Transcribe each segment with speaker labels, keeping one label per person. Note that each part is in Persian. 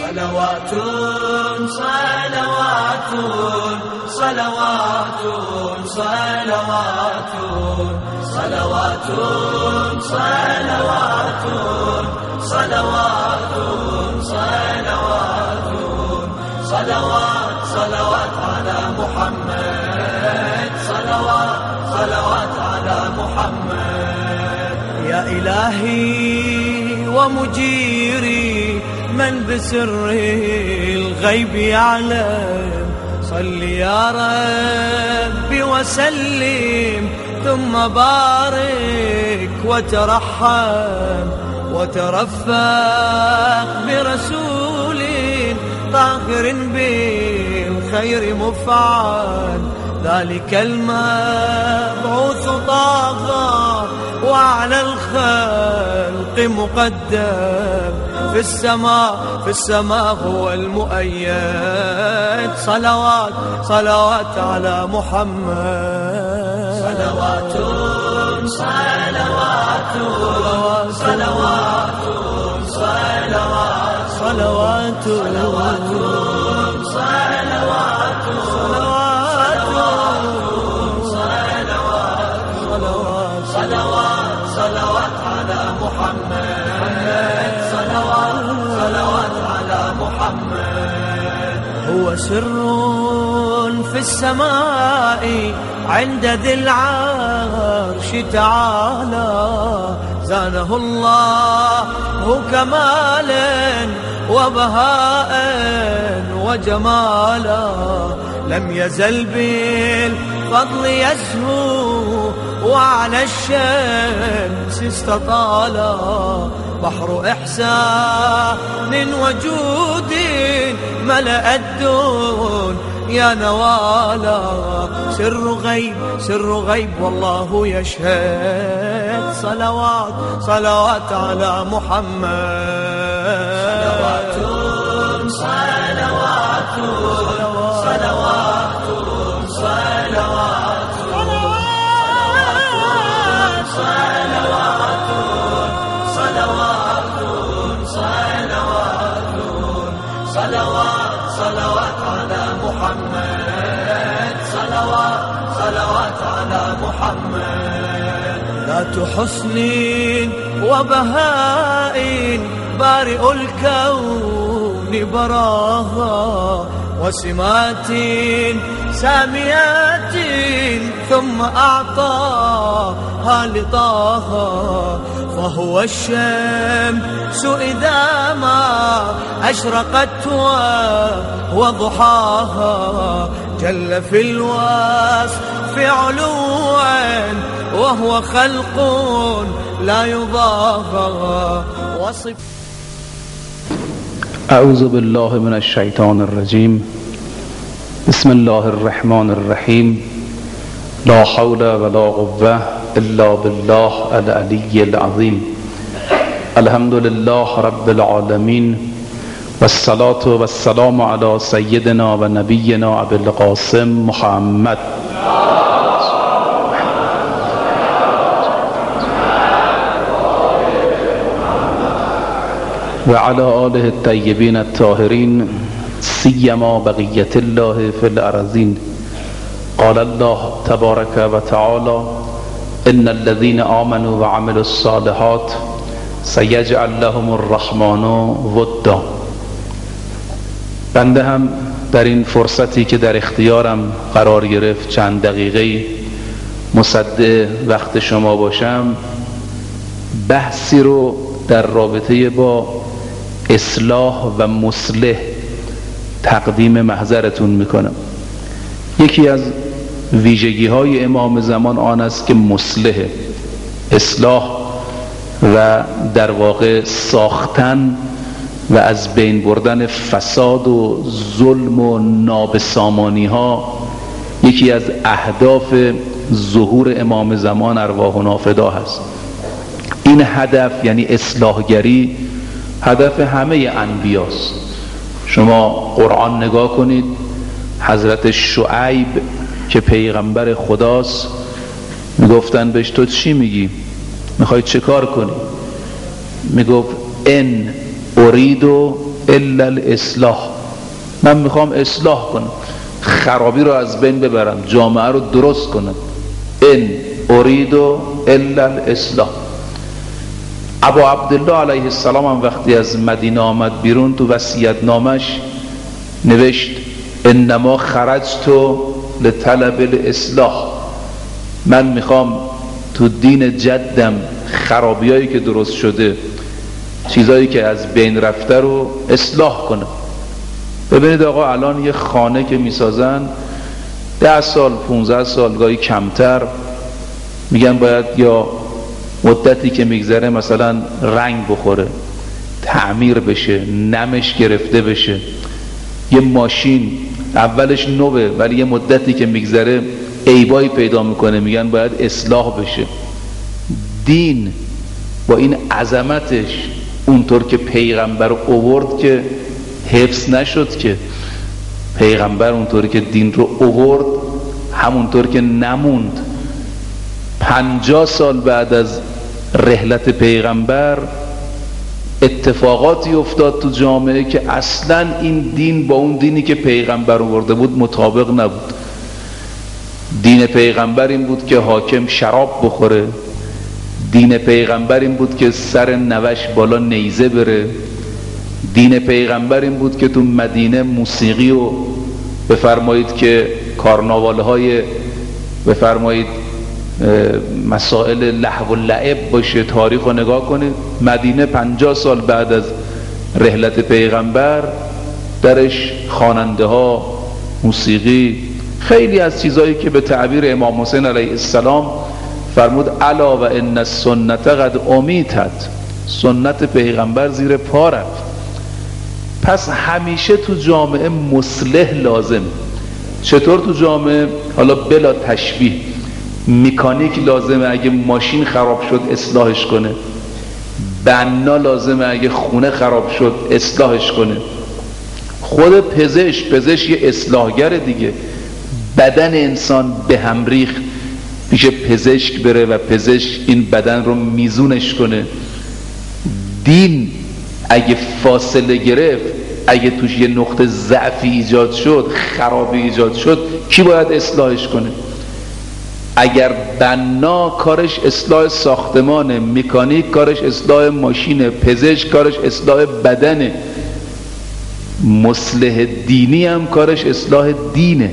Speaker 1: صلوات صلوات صلوات صلوات صلوات صلوات صلوات صلوات صلوات صلوات على محمد صلوات صلوات على محمد. يا إلهي ومجيري من بسر الغيب يعلم، صل يا ربي وسلم ثم بارك وترحم وترفق برسول طاهر بالخير مفعل، ذلك المبعوث طه وعلى الخلق مقدم، في السماء هو المؤيد. صلوات صلوات على محمد. صلوات صلوات صلوات صلوات صلوات صلوات صلوات صلوات صلوات على محمد. صلوات صلوات على محمد. هو سر في السماء عند ذي العرش تعالى، زانه الله كمالا وبهاء وجمالا، لم يزل بالفضل يزهو وعلى الشمس استطالا، بحر إحسان وجود ملأ الدنيا نوالا، سر غيب والله يشهد. صلوات صلوات على محمد. صلوات صلوات صلوات صلوات صلوات صلوات صلوات صلوات على محمد. صلوات صلوات على محمد. ذات حسن وبهاء بارئ الكون براها، وسمات ساميات ثم أعطاها لطاها، فهو الشمس إذا ما أشرقت وضحاها، جل في الوصف علوا وهو خلق لا يضاهى وصف.
Speaker 2: أعوذ بالله من الشيطان الرجيم. بسم الله الرحمن الرحيم. لا حول ولا قوة إلا بالله العلي العظيم. الحمد لله رب العالمين، والصلاة والسلام على سيدنا ونبينا أبي القاسم محمد وعلى آله الطيبين الطاهرين، سيما بقية الله في الأرضين. قال الله تبارك وتعالى: إن الذين آمنوا وعملوا الصالحات سيجعل لهم الرحمن ودا. بنده هم در این فرصتی که در اختیارم قرار گرفت چند دقیقه مصدق وقت شما باشم، بحثی رو در رابطه با اصلاح و مصلح تقدیم محضرتون میکنم. یکی از ویژگی های امام زمان آن است که مصلحه، اصلاح و در واقع ساختن و از بین بردن فساد و ظلم و نابسامانی ها یکی از اهداف ظهور امام زمان ارواحنا فدا هست. این هدف یعنی اصلاحگری هدف همه انبیاست. شما قرآن نگاه کنید، حضرت شعیب که پیغمبر خداست میگفتن بهش تو چی میگی؟ میخوای چه کار کنی؟ میگفت ان اريد الا الاصلاح. من میخوام اصلاح کنم، خرابی رو از بین ببرم، جامعه رو درست کنم. ان اريد الا الاصلاح. ابا عبدالله علیه السلام هم وقتی از مدینه آمد بیرون تو وصیت نامش نوشت انما خرجت لطلب الاصلاح. من میخوام تو دین جدم خرابیایی که درست شده، چیزایی که از بین رفته رو اصلاح کنم. ببینید آقا الان یه خانه که میسازن 10 سال 15 سال گاهی کمتر میگن باید یا مدتی که میگذره مثلا رنگ بخوره، تعمیر بشه، نمش گرفته بشه. یه ماشین اولش نوه ولی یه مدتی که میگذره عیبایی پیدا میکنه، میگن باید اصلاح بشه. دین با این عظمتش اونطور که پیغمبر آورد که حفظ نشد، که پیغمبر اونطوری که دین رو آورد همونطور که نموند. 50 سال بعد از رحلت پیغمبر اتفاقاتی افتاد تو جامعه که اصلا این دین با اون دینی که پیغمبر آورده بود مطابق نبود. دین پیغمبر این بود که حاکم شراب بخوره، دین پیغمبر این بود که سر نوش بالا نیزه بره، دین پیغمبر این بود که تو مدینه موسیقی و بفرمایید که کارناوال‌های بفرمایید مسائل لهو و لعب باشه. تاریخ رو نگاه کنید، مدینه 50 سال بعد از رحلت پیغمبر درش خواننده ها، موسیقی، خیلی از چیزایی که به تعبیر امام حسین علیه السلام فرمود الا و ان السنت قد امیتت، سنت پیغمبر زیر پا رفت. پس همیشه تو جامعه مصلح لازم. چطور تو جامعه؟ حالا بلا تشبیه، مکانیک لازمه اگه ماشین خراب شد اصلاحش کنه، بنا لازمه اگه خونه خراب شد اصلاحش کنه، خود پزشک یه اصلاحگر دیگه. بدن انسان به هم ریخت، پیش پزشک بره و پزشک این بدن رو میزونش کنه. دین اگه فاصله گرفت، اگه توش یه نقطه ضعفی ایجاد شد، خرابی ایجاد شد، کی باید اصلاحش کنه؟ اگر بنا کارش اصلاح ساختمانه، مکانیک کارش اصلاح ماشینه، پزشک کارش اصلاح بدنه، مصلح دینی هم کارش اصلاح دینه.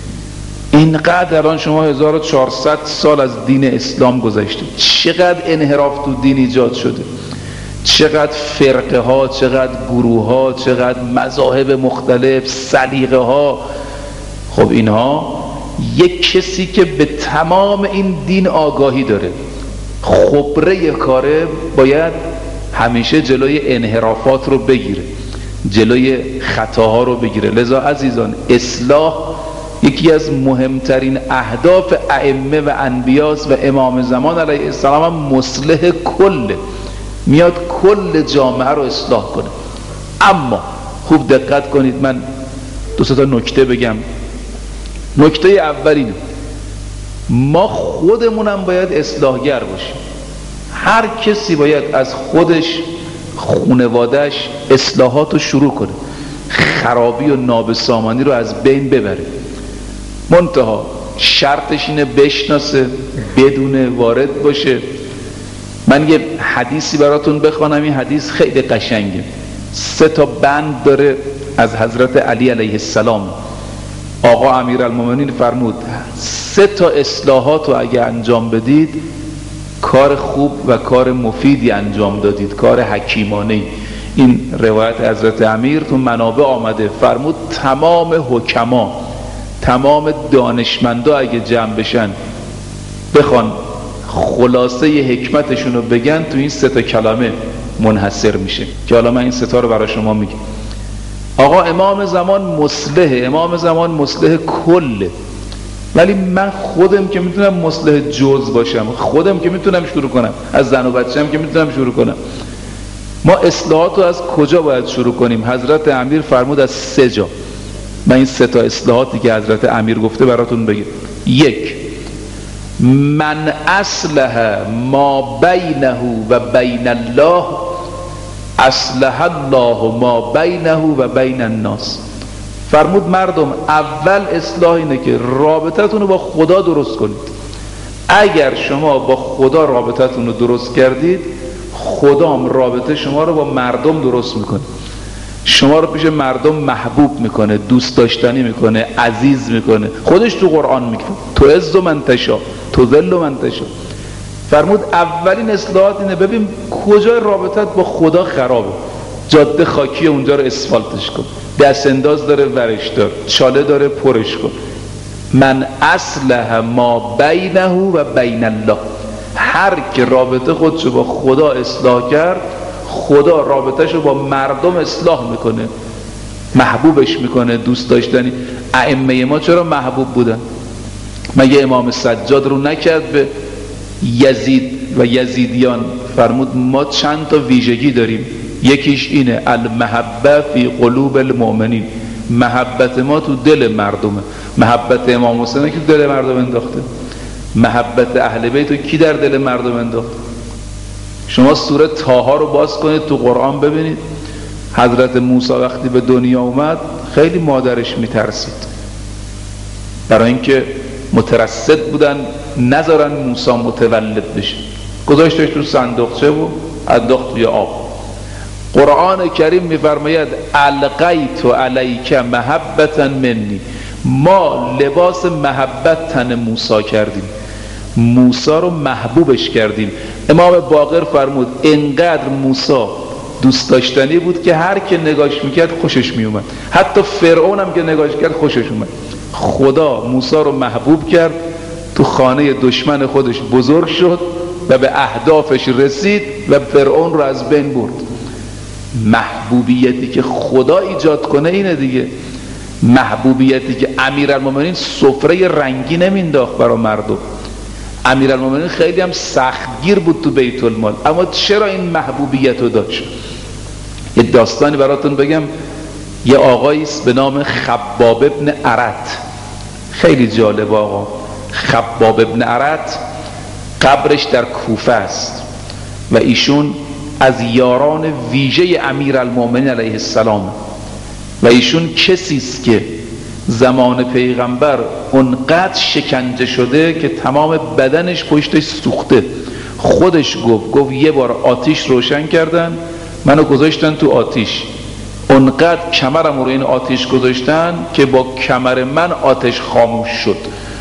Speaker 2: اینقدر الان شما 1400 سال از دین اسلام گذشته، چقدر انحراف تو دین ایجاد شده، چقدر فرقه ها، چقدر گروه ها، چقدر مذاهب مختلف، سلیقه ها. خب اینها یک کسی که به تمام این دین آگاهی داره، خبره کاره، باید همیشه جلوی انحرافات رو بگیره، جلوی خطاها رو بگیره. لذا عزیزان، اصلاح یکی از مهمترین اهداف ائمه و انبیاست و امام زمان علیه السلام هم مصلح کله، میاد کل جامعه رو اصلاح کنه. اما خوب دقت کنید، من 2 تا نکته بگم. نکته اول اینه، ما خودمونم باید اصلاحگر باشیم. هر کسی باید از خودش، خانواده‌اش اصلاحات رو شروع کنه، خرابی و نابسامانی رو از بین ببره. منتها شرطش اینه بشناسه، بدونه، وارد باشه. من یه حدیثی براتون بخوانم، این حدیث خیلی قشنگه. 3 تا بند داره از حضرت علی علیه السلام. آقا امیرالمومنین فرمود 3 تا اصلاحات رو اگه انجام بدید، کار خوب و کار مفیدی انجام دادید، کار حکیمانه. این روایت حضرت امیر تو منابع آمده. فرمود تمام حکما، تمام دانشمندا اگه جمع بشن بخوان خلاصه حکمتشون رو بگن، تو این 3 تا کلمه منحصر میشه که حالا من این 3 تا رو برای شما میگم. آقا امام زمان مصلحه، امام زمان مصلح کله، ولی من خودم که میتونم مصلح جز باشم، خودم که میتونم شروع کنم، از زن و بچه‌م که میتونم شروع کنم. ما اصلاحات رو از کجا باید شروع کنیم؟ حضرت امیر فرمود از 3 جا. من این 3 تا اصلاحاتی که حضرت امیر گفته براتون بگم. 1، من اصلح ما بینه و بین الله اصلح الله ما بینه و بین الناس. فرمود مردم اول اصلاح اینه که رابطتون رو با خدا درست کنید. اگر شما با خدا رابطتون رو درست کردید، خدام رابطه شما رو با مردم درست میکنه، شما رو پیش مردم محبوب میکنه، دوست داشتنی میکنه، عزیز میکنه. خودش تو قرآن میگه تو عز من تشا تو ذل من تشا. فرمود اولین اصلاحات اینه ببین کجای رابطت با خدا خرابه، جاده خاکی اونجا رو اسفالتش کن، دست انداز داره ورش دار، چاله داره پرش کن. من اصلح ما بینه و بین الله. هر که رابطه خودشو با خدا اصلاح کرد، خدا رابطهشو با مردم اصلاح میکنه، محبوبش میکنه، دوست داشتنی. ائمه ما چرا محبوب بودن؟ مگه امام سجاد رو نکرد به یزید و یزیدیان؟ فرمود ما چند تا ویژگی داریم، یکیش اینه المحبه فی قلوب المؤمنین، محبت ما تو دل مردمه. محبت امام حسین که دل مردم انداخته، محبت اهل بیت رو کی در دل مردم انداخت؟ شما سوره طه رو باز کنید تو قرآن ببینید، حضرت موسی وقتی به دنیا اومد خیلی مادرش میترسید، برای اینکه مترصد بودن نذارن موسی متولد بشه، گذاشتش تو صندوقچه و انداخت توی آب. قرآن کریم میفرماید القیت علیک محبتا منی، ما لباس محبت تن موسی کردیم، موسی رو محبوبش کردیم. امام باقر فرمود انقدر موسی دوست داشتنی بود که هر که نگاش میکرد خوشش میومد، حتی فرعون هم که نگاش کرد خوشش اومد. خدا موسی رو محبوب کرد، تو خانه دشمن خودش بزرگ شد و به اهدافش رسید و فرعون رو از بین برد. محبوبیتی که خدا ایجاد کنه اینه دیگه. محبوبیتی که امیرالمومنین سفره رنگی نمینداخت برای مردم. امیرالمومنین خیلی هم سختگیر بود تو بیت المال، اما چرا این محبوبیت رو داشت؟ یه داستانی براتون بگم. یه آقایی است به نام خباب ابن ارت، خیلی جالب آقا. خباب ابن ارت قبرش در کوفه است و ایشون از یاران ویژه امیرالمومنین علیه السلام و ایشون کسی است که زمان پیغمبر اونقدر شکنجه شده که تمام بدنش پشتش سوخته. خودش گفت یه بار آتیش روشن کردن، منو گذاشتن تو آتیش، اونقدر کمرم رو این آتیش گذاشتن که با کمر من آتش خاموش شد.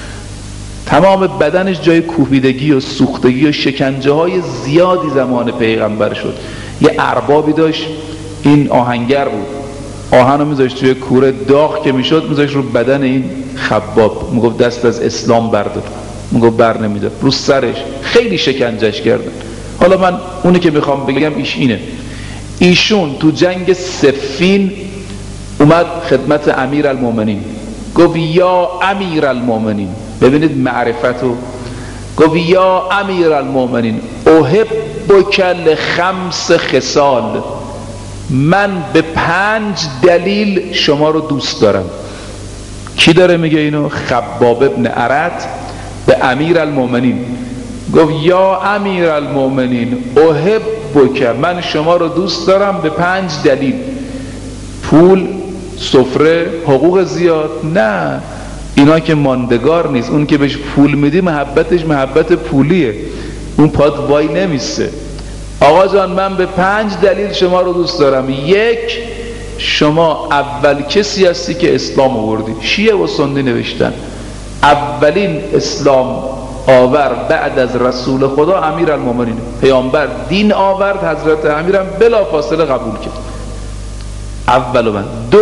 Speaker 2: تمام بدنش جای کوبیدگی و سوختگی و شکنجه های زیادی زمان پیغمبر شد. یه اربابی داشت، این آهنگر بود، آهن رو میذاشت توی کوره، داغ که میشد میذاشت رو بدن این خباب، میگفت دست از اسلام بردار، میگفت بر نمیدار، رو سرش خیلی شکنجهش کردن. حالا من اونی که میخوام بگم اینه، ایشون تو جنگ صفین اومد خدمت امیرالمومنین، گفت یا امیرالمومنین، ببینید معرفتو، گفت یا امیرالمومنین احبک لخمس خصال، من به 5 دلیل شما رو دوست دارم. کی داره میگه اینو؟ خباب ابن ارت به امیرالمومنین گفت یا امیرالمومنین احبک، من شما رو دوست دارم به 5 دلیل. پول، سفره، حقوق زیاد؟ نه، اینا که ماندگار نیست. اون که بهش پول میدی محبتش محبت پولیه، اون پات وای نمیسته. آقا جان من به 5 دلیل شما رو دوست دارم. 1، شما اول کسی هستی که اسلام آوردی. شیعه و سنی نوشتن اولین اسلام آور بعد از رسول خدا امیرالمومنین، پیامبر دین آورد، حضرت امیرم بلا فاصله قبول کرد. اول و من. 2،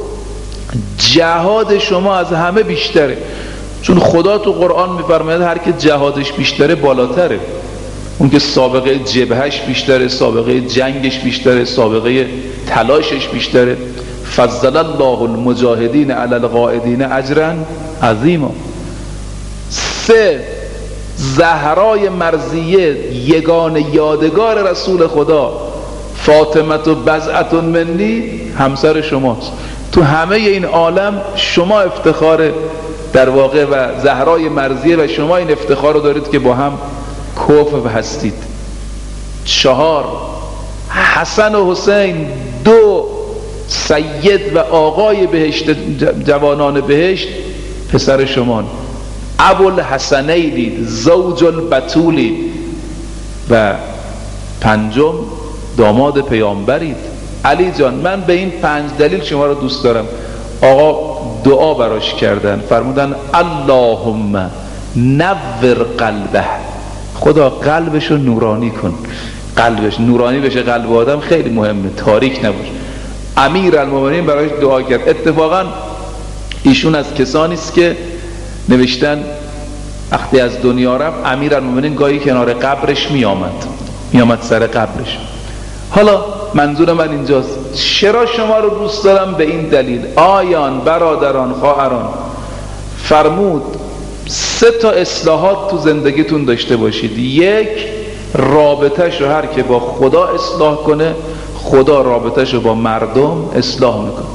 Speaker 2: جهاد شما از همه بیشتره، چون خدا تو قرآن میفرماید هر که جهادش بیشتره بالاتره. اون که سابقه جبهش بیشتره، سابقه جنگش بیشتره، سابقه تلاشش بیشتره. فضل الله المجاهدین علی القاعدین اجرا عظیما. 3، زهرای مرضیه یگانه یادگار رسول خدا، فاطمه بضعة منی، همسر شماست. تو همه این عالم شما افتخار در واقع و زهرای مرضیه و شما این افتخار رو دارید که با هم کفو هستید. 4، حسن و حسین دو سید و آقای بهشت، جوانان بهشت، پسر شمان. ابوالحسنینید، زوج البتولید، و پنجم داماد پیامبرید. علی جان من به این 5 دلیل شما رو دوست دارم. آقا دعا براش کردن، فرمودن اللهم نور قلبه، خدا قلبش رو نورانی کن. قلبش نورانی بشه، قلب آدم خیلی مهمه، تاریک نباشه. امیرالمومنین برایش دعا کرد. اتفاقا ایشون از کسانی است که نوشتن وقتی از دنیا رفت امیرالمومنین گاهی کنار قبرش میامد سر قبرش. حالا منظور من اینجاست چرا شما رو دوست دارم به این دلیل. آیان برادران خواهران، فرمود 3 تا اصلاحات تو زندگیتون داشته باشید. یک، رابطه‌ش رو هر که با خدا اصلاح کنه، خدا رابطه‌ش رو با مردم اصلاح میکنه.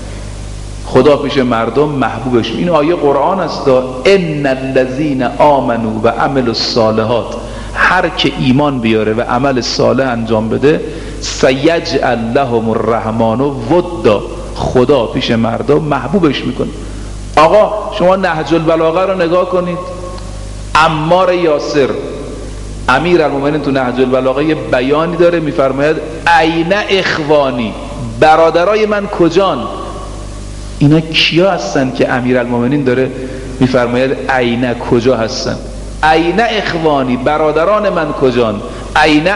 Speaker 2: خدا پیش مردم محبوبش. این آیه قرآن است. ان الذین آمنوا و عملوا الصالحات، هر که ایمان بیاره و عمل صالح انجام بده، سیجعل لهم الرحمن ودا، خدا پیش مردم محبوبش میکنه. آقا شما نهج البلاغه رو نگاه کنید. عمار یاسر امیرالمومنین تو نهج البلاغه یه بیانی داره، میفرماید این اخوانی، برادرای من کجان؟ اینا کیا هستن که امیرالمومنین داره میفرماید این کجا هستن؟ این اخوانی، برادران من کجان؟ این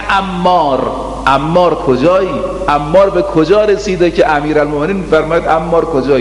Speaker 2: عمار کجایی؟ عمار به کجا رسیده که امیرالمومنین میفرماید عمار کجایی؟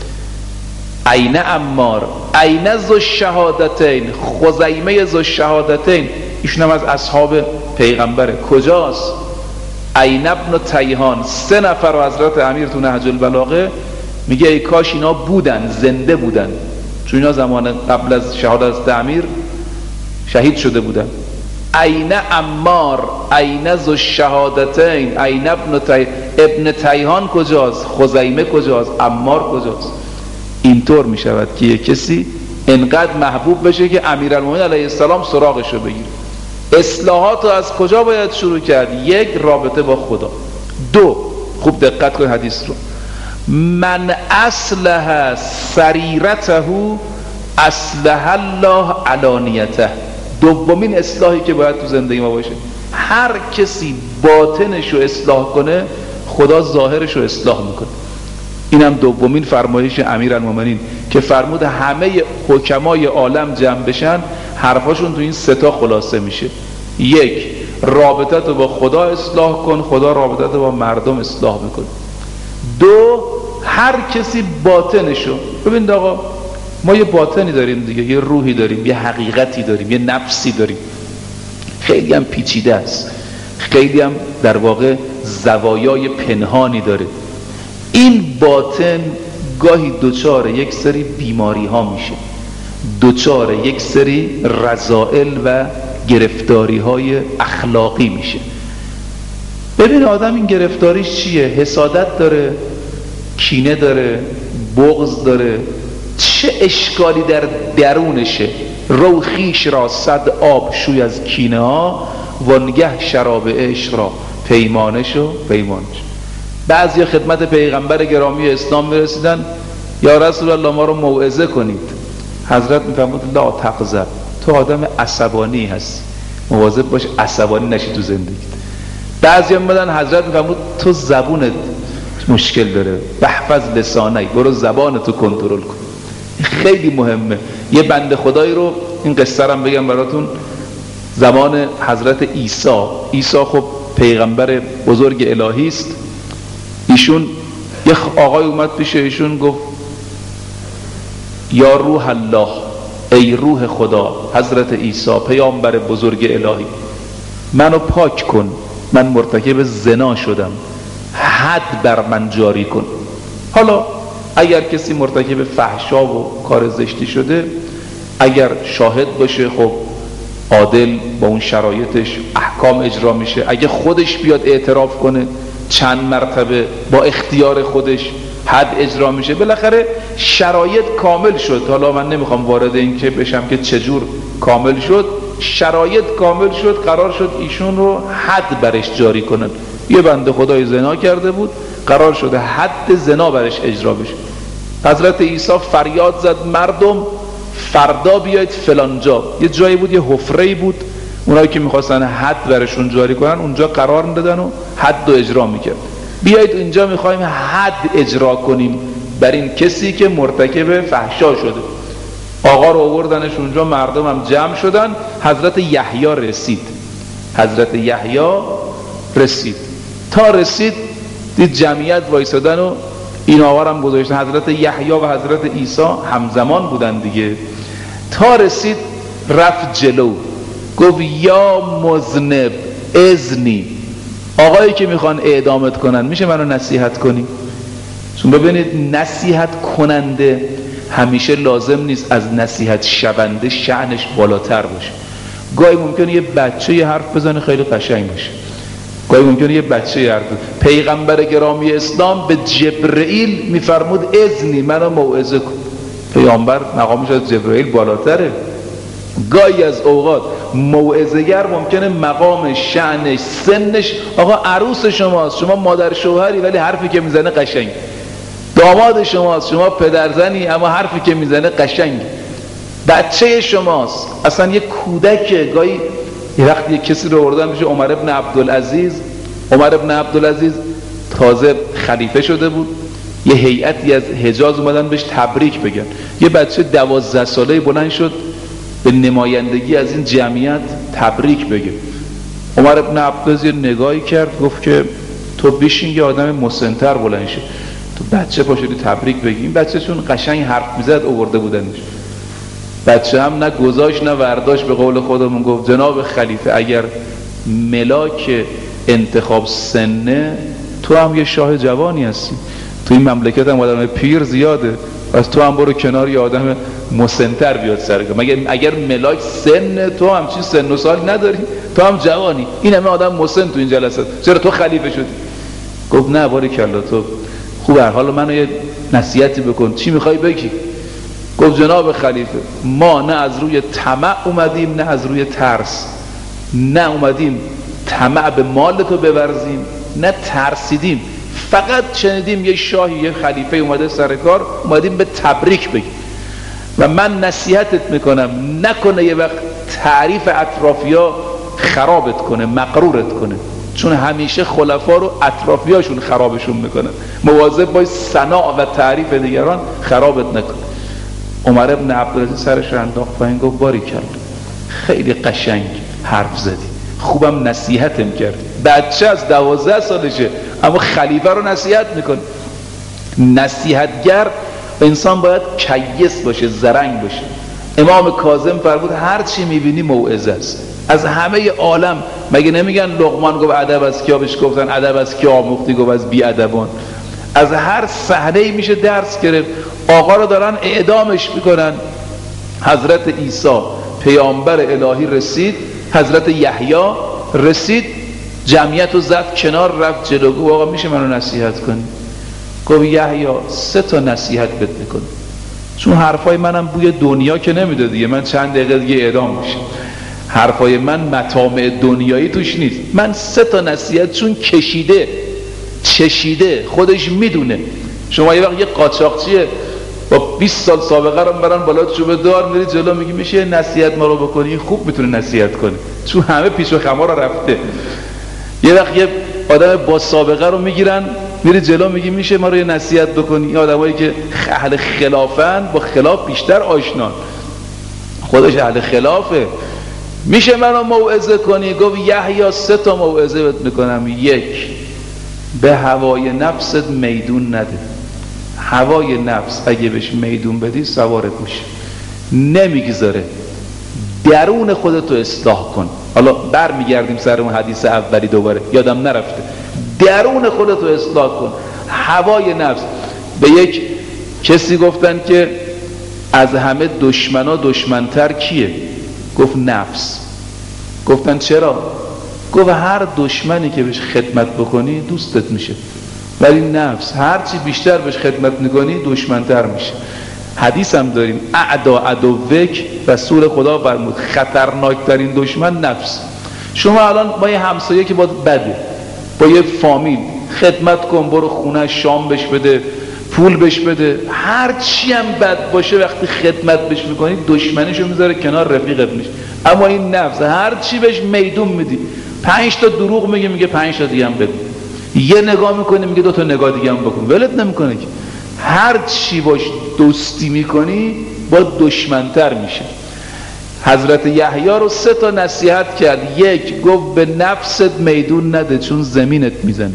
Speaker 2: این عمار. این ذو شهادتین، خزیمه ذو شهادتین، ایشون هم از اصحاب پیغمبره، کجاست؟ این ابن تیهان. 3 نفر و حضرت امیر تو نهج البلاغه میگه ای کاش اینا بودن، زنده بودن، چون اینا زمان قبل از شهادت امیر شهید شده بودن. این عمار، این ذو شهادتین، این ابن تیهان کجاست؟ خزیمه کجاست؟ عمار کجاست؟ اینطور میشود که یک کسی انقدر محبوب بشه که امیرالمومنین علیه السلام سراغش رو بگیره. اصلاحات رو از کجا باید شروع کرد؟ 1، رابطه با خدا. 2، خوب دقت کن حدیث رو، من اصلح سریرته اصلح الله علانیته. دومین اصلاحی که باید تو زندگی ما باشه، هر کسی باطنش رو اصلاح کنه، خدا ظاهرش رو اصلاح میکنه. اینم دومین فرمایش امیرالمومنین که فرمود همه حکمای عالم جمع بشن، حرفاشون تو این 3 تا خلاصه میشه. 1، رابطت رو با خدا اصلاح کن، خدا رابطت رو با مردم اصلاح میکنه. 2، هر کسی باطنشو ببین. آقا ما یه باطنی داریم دیگه، یه روحی داریم، یه حقیقتی داریم، یه نفسی داریم، خیلی هم پیچیده است، خیلی هم در واقع زوایای پنهانی داره. این باطن گاهی دوچار یک سری بیماری ها میشه، دوچار یک سری رذائل و گرفتاری های اخلاقی میشه. ببین آدم این گرفتاریش چیه؟ حسادت داره، کینه داره، بغض داره، چه اشکالی در درونشه؟ رو خویش را 100 آب شوی از کینه ها، وانگه شراب عشق را پیمانش. بعضی خدمت پیغمبر گرامی اسلام میرسیدن، یا رسول الله ما رو موعظه کنید. حضرت میفرمود لا تغضب، تو آدم عصبانی هستی، مواظب باش عصبانی نشی تو زندگیت. بعضی هم بدن حضرت میفرمود تو زبونت مشکل داره، بحفظ لسانک، برو زبانتو کنترل کن. خیلی مهمه. یه بنده خدایی رو، این قصه رو بگم براتون، زمان حضرت عیسی خب پیغمبر بزرگ الهی است. ایشون یه آقای اومد پیش ایشون گفت یا روح الله، ای روح خدا، حضرت عیسی پیامبر بزرگ الهی، منو پاک کن، من مرتکب زنا شدم، حد بر من جاری کن. حالا اگر کسی مرتکب فحشا و کار زشتی شده، اگر شاهد باشه خب عادل با اون شرایطش احکام اجرا میشه. اگه خودش بیاد اعتراف کنه چند مرتبه با اختیار خودش حد اجرا میشه. بالاخره شرایط کامل شد. حالا من نمیخوام وارد این که بشم که چجور کامل شد. شرایط کامل شد، قرار شد ایشون رو حد برش جاری کنن. یه بنده خدای زنا کرده بود، قرار شده حد زنا برش اجرا بشه. حضرت عیسی فریاد زد مردم فردا بیاید فلانجا. یه جایی بود، یه حفره‌ای بود، اونایی که میخواستن حد برشون جاری کنن اونجا قرار میدادن و حد رو اجرا میکرد. بیایید اینجا میخوایم حد اجرا کنیم بر این کسی که مرتکب فحشا شده. آقا رو آوردنش اونجا، مردم هم جمع شدن. حضرت یحیی رسید. حضرت یحیی رسید. تا رسید دید جمعیت وایسادن و این آقا هم گذاشتن. حضرت یحیی و حضرت عیسی همزمان بودن دیگه. تا رسید رفت جلو، گفت یا مذنب اذنی. آقایی که میخوان اعدامت کنن میشه منو نصیحت کنی؟ چون ببینید نصیحت کننده همیشه لازم نیست از نصیحت شونده شأنش بالاتر باشه. گاهی ممکنه یه بچه یه حرف بزنه خیلی قشنگ باشه، گاهی ممکنه یه بچه حرف بزنه. پیغمبر گرامی اسلام به جبرئیل میفرمود اذنی، منو موعظه کن. پیامبر مقامش از جبرئیل بالاتره. گاهی از اوقات موعظه‌گر ممکنه مقام شأنش سنش، آقا عروس شماست، شما مادر شوهری ولی حرفی که میزنه قشنگ، داماد شماست، شما پدرزنی اما حرفی که میزنه قشنگ، بچه شماست، اصلا یه کودک. گاهی یه وقتی یه کسی رو آوردن میشه عمر ابن عبدالعزیز. عمر ابن عبدالعزیز تازه خلیفه شده بود، یه هیئتی از حجاز اومدن بهش تبریک بگن. یه بچه 12 ساله بلند شد به نمایندگی از این جمعیت تبریک بگه. عمر ابن عبدالعزیز نگاهی کرد، گفت که تو بشین یه آدم مسن‌تر بلند شه، تو بچه پاشدی تبریک بگی. این بچه چون قشنگ حرف میزد آورده بودنش. بچه هم نه گذاشت نه ورداشت، به قول خودمون گفت جناب خلیفه اگر ملاک انتخاب سنه، تو هم یه شاه جوانی هستی، تو این مملکت هم آدم پیر زیاده، پس تو هم برو کنار یه آدم مسن‌تر بیاد سرگاه. مگر اگر ملاک سن، تو هم چی سن و سال نداری، تو هم جوانی، این همه آدم مسن تو این جلسه، چرا تو خلیفه شدی؟ گفت نه باریکلا تو خوبه، حالا منو یه نصیحتی بکن، چی میخوای بگی؟ گفت جناب خلیفه ما نه از روی طمع اومدیم نه از روی ترس، نه اومدیم طمع به مال تو بورزیم نه ترسیدیم، فقط شنیدیم یه شاهی یه خلیفه اومده سر کار، اومدیم به تبریک بگیم. و من نصیحتت میکنم نکنه یه وقت تعریف اطرافیا خرابت کنه، مغرورت کنه، چون همیشه خلفا رو اطرافیاشون خرابشون میکنن. مواظب باش ثنا و تعریف دیگران خرابت نکنه. عمر ابن عبدالعزیز سرش انداخت پایین، گفت باریکلا خیلی قشنگ حرف زدی، خوبم نصیحتم کردی. بچه از 12 سالشه اما خلیفه رو نصیحت میکنه. نصیحتگر انسان باید کیس باشه، زرنگ باشه. امام کاظم فرمود هر چی میبینی موعظه است. از همه عالم مگه نمیگن لقمان گفت ادب از کیا، بهش گفتن ادب از کی آموختی، گفت از بی ادبان. از هر صحنه‌ای میشه درس گرفت. آقا رو دارن اعدامش میکنن. حضرت عیسی پیامبر الهی رسید، حضرت یحیی رسید، جمعیت رو زد کنار، رفت جلو، گفت آقا میشه منو نصیحت کنی؟ گفت یحیی 3 نصیحت بهت میکنم، چون حرفای منم بوی دنیا که نمیده دیگه، من چند دقیقه دیگه اعدام میشم، حرفای من مطامع دنیایی توش نیست. من 3 نصیحت، چون کشیده چشیده خودش میدونه. شما یه وقت یه قاچاقچیه با 20 سال سابقه رو برن بالا چوبه دار، میری جلو میگی میشه نصیحت ما رو بکنی، خوب میتونه نصیحت کنه چون همه پیش و خما رو رفته. یه وقت یه آدم با سابقه رو میگیرن، میری جلو میگی میشه ما رو یه نصیحت بکنی. این آدمایی که اهل خلافن با خلاف بیشتر آشنان، خودش اهل خلافه، میشه منو موعظه کنی؟ گفت یحیی 3 موعظه بهت میکنم. 1 به هوای نفست میدون نده. هوای نفس اگه بهش میدون بدی سوارت میشه، نمیگذاره. درون خودتو اصلاح کن. حالا برمیگردیم سر اون حدیث اولی دوباره، یادم نرفته. درون خودتو اصلاح کن. هوای نفس. به یک کسی گفتن که از همه دشمنا دشمنتر کیه؟ گفت نفس. گفتن چرا؟ گفت هر دشمنی که بهش خدمت بکنی دوستت میشه، ولی نفس هرچی بیشتر بهش خدمت میکنی دشمنتر میشه. حدیث هم داریم اعدا عدوک، رسول خدا فرمود خطرناکترین دشمن نفس. شما الان با یه همسایه که باید بده، با یه فامیل خدمت کن، برو خونه شام بش بده، پول بش بده، هر چی هم بد باشه وقتی خدمت بش میکنی دشمنیشو میذاره کنار، رفیقت میشه. اما این نفس هر چی بهش میدون میدی، 5 تا دروغ میگه 5 تا دیگه هم بگو، یه نگاه میکنه میگه 2 تا نگاه دیگه هم بکن، ولت نمیکنه که. هر چی باش دوستی میکنی با دشمنتر میشه. حضرت یحیی رو 3 تا نصیحت کرد. 1 گفت به نفست میدون نده چون زمینت میزنه.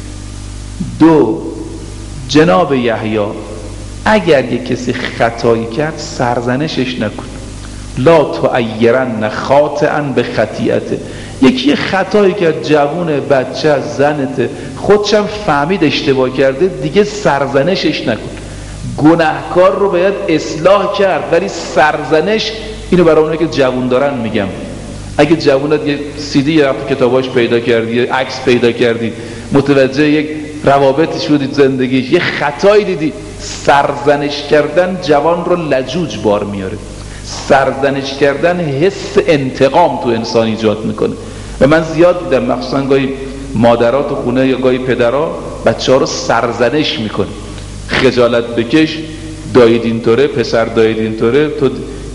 Speaker 2: 2 جناب یحیی اگر یک کسی خطایی کرد سرزنشش نکن، لا تعیرن خاطئا به خطیئته. یکی خطایی کرد، جوونه، بچه، زنته، خودشم فهمید اشتباه کرده، دیگه سرزنشش نکن. گناهکار رو باید اصلاح کرد، ولی سرزنش، اینو برای اونایی که جوون دارن میگم، اگه جوونت یه CD یا کتاباش پیدا کردی، یه عکس پیدا کردی، متوجه یک روابطی شدید زندگیش، یه خطایی دیدی، سرزنش کردن جوان رو لجوج بار میاره. سرزنش کردن حس انتقام تو انسان ایجاد میکنه. و من زیاد دیدم مخصوصا گاهی مادرها تو خونه یا گاهی پدرها بچه ها رو سرزنش میکنه، خجالت بکش، دایید اینطوره، پسر دایید اینطوره. تو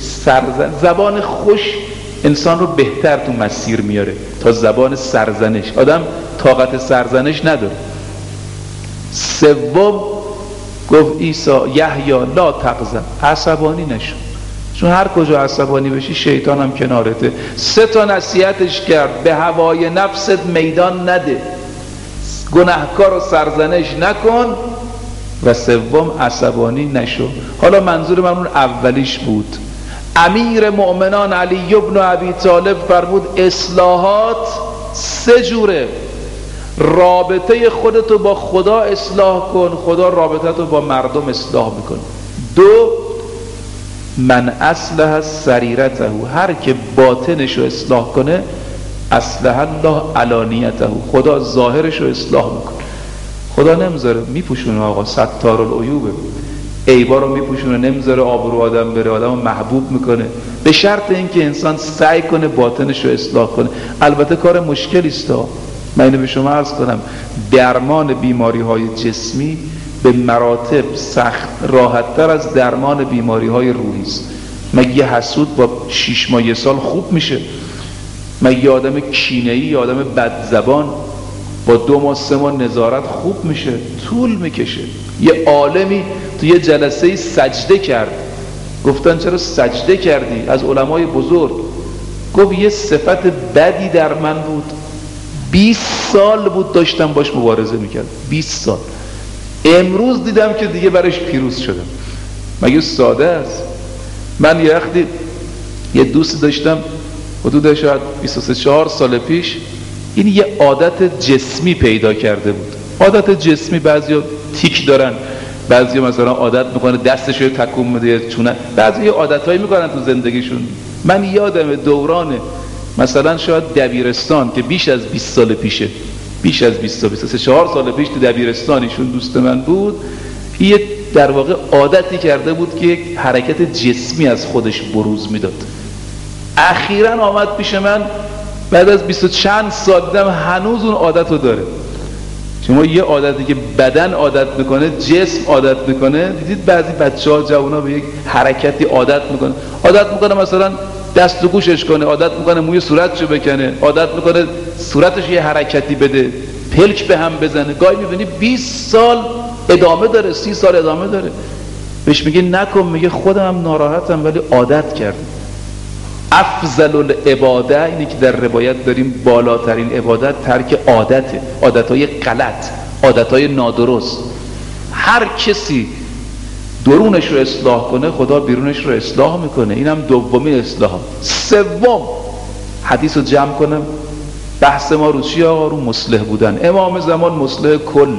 Speaker 2: زبان خوش انسان رو بهتر تو مسیر میاره تا زبان سرزنش. آدم طاقت سرزنش نداره. 3 گفت یحیی لا تغضب، عصبانی نشو، چون هر کجا عصبانی بشی شیطان هم کنارته. 3 تا نصیحتش کرد. به هوای نفست میدان نده، گناهکار رو سرزنش نکن، و 3 عصبانی نشو. حالا منظور من اون اولیش بود. امیر مؤمنان علی بن ابی طالب فرمود اصلاحات 3 جوره. رابطه خودتو با خدا اصلاح کن، خدا رابطتو با مردم اصلاح میکنه. 2 من اصلح سریرته، هر که باطنشو اصلاح کنه اصلح الله علانیته، خدا ظاهرشو اصلاح میکنه. خدا نمیذاره، میپوشونه، آقا ستار العیوبه، عیبا رو میپوشونه، نمیذاره آبرو آدم بره، آدم محبوب میکنه، به شرط اینکه انسان سعی کنه باطنشو اصلاح کنه. البته کار مشکلی است. من اینو به شما عرض کنم، درمان بیماری های جسمی به مراتب سخت راحت‌تر از درمان بیماری های روحی است. مگه یه حسود با 6 ماه 1 سال خوب میشه؟ مگه یه آدم کینه‌ای، یه آدم بدزبان با 2 ماه 3 ماه نظارت خوب میشه؟ طول میکشه. یه عالمی تو یه جلسه سجده کرد، گفتن چرا سجده کردی؟ از علمای بزرگ گفت یه صفت بدی در من بود، 20 سال بود داشتم باش مبارزه میکرد، 20 سال. امروز دیدم که دیگه برش پیروز شدم. مگه ساده است؟ من یه وقتی یه دوست داشتم حدود شاید 23-4 سال پیش، این یه عادت جسمی پیدا کرده بود. عادت جسمی، بعضیا تیک دارن، بعضیا مثلا عادت میکنه دستشو تکون میده، چونه، بعضیا عادتایی میکنن تو زندگیشون. من یادم دوران مثلا شاید دبیرستان که بیش از 20 سال پیشه، بیش از 23-4 سال پیش تو دبیرستانیشون دوست من بود، یه در واقع عادتی کرده بود که یک حرکت جسمی از خودش بروز میداد. اخیراً آمد پیش من بعد از 20 چند سال، دیدم هنوز اون عادت رو داره. شما یه عادتی که بدن عادت میکنه، جسم عادت میکنه، دیدید بعضی بچه‌ها جوونا به یک حرکتی عادت میکنه مثلا دست و گوشش کنه، عادت میکنه موی صورتشو بکنه، عادت میکنه صورتش یه حرکتی بده، پلک به هم بزنه. گاهی میبینی 20 سال ادامه داره، 30 سال ادامه داره. بهش میگه نکن، میگه خودم هم ناراحتم ولی عادت کردم. افضل العباده، اینی که در روایت داریم بالاترین عبادت ترک عادته، عادتهای غلط، عادتهای نادرست. هر کسی درونش رو اصلاح کنه خدا بیرونش رو اصلاح میکنه. اینم دومین اصلاح. 3 حدیث رو جمع کنم، بحث ما رو چی آقا؟ رو مصلح بودن. امام زمان مصلح کل،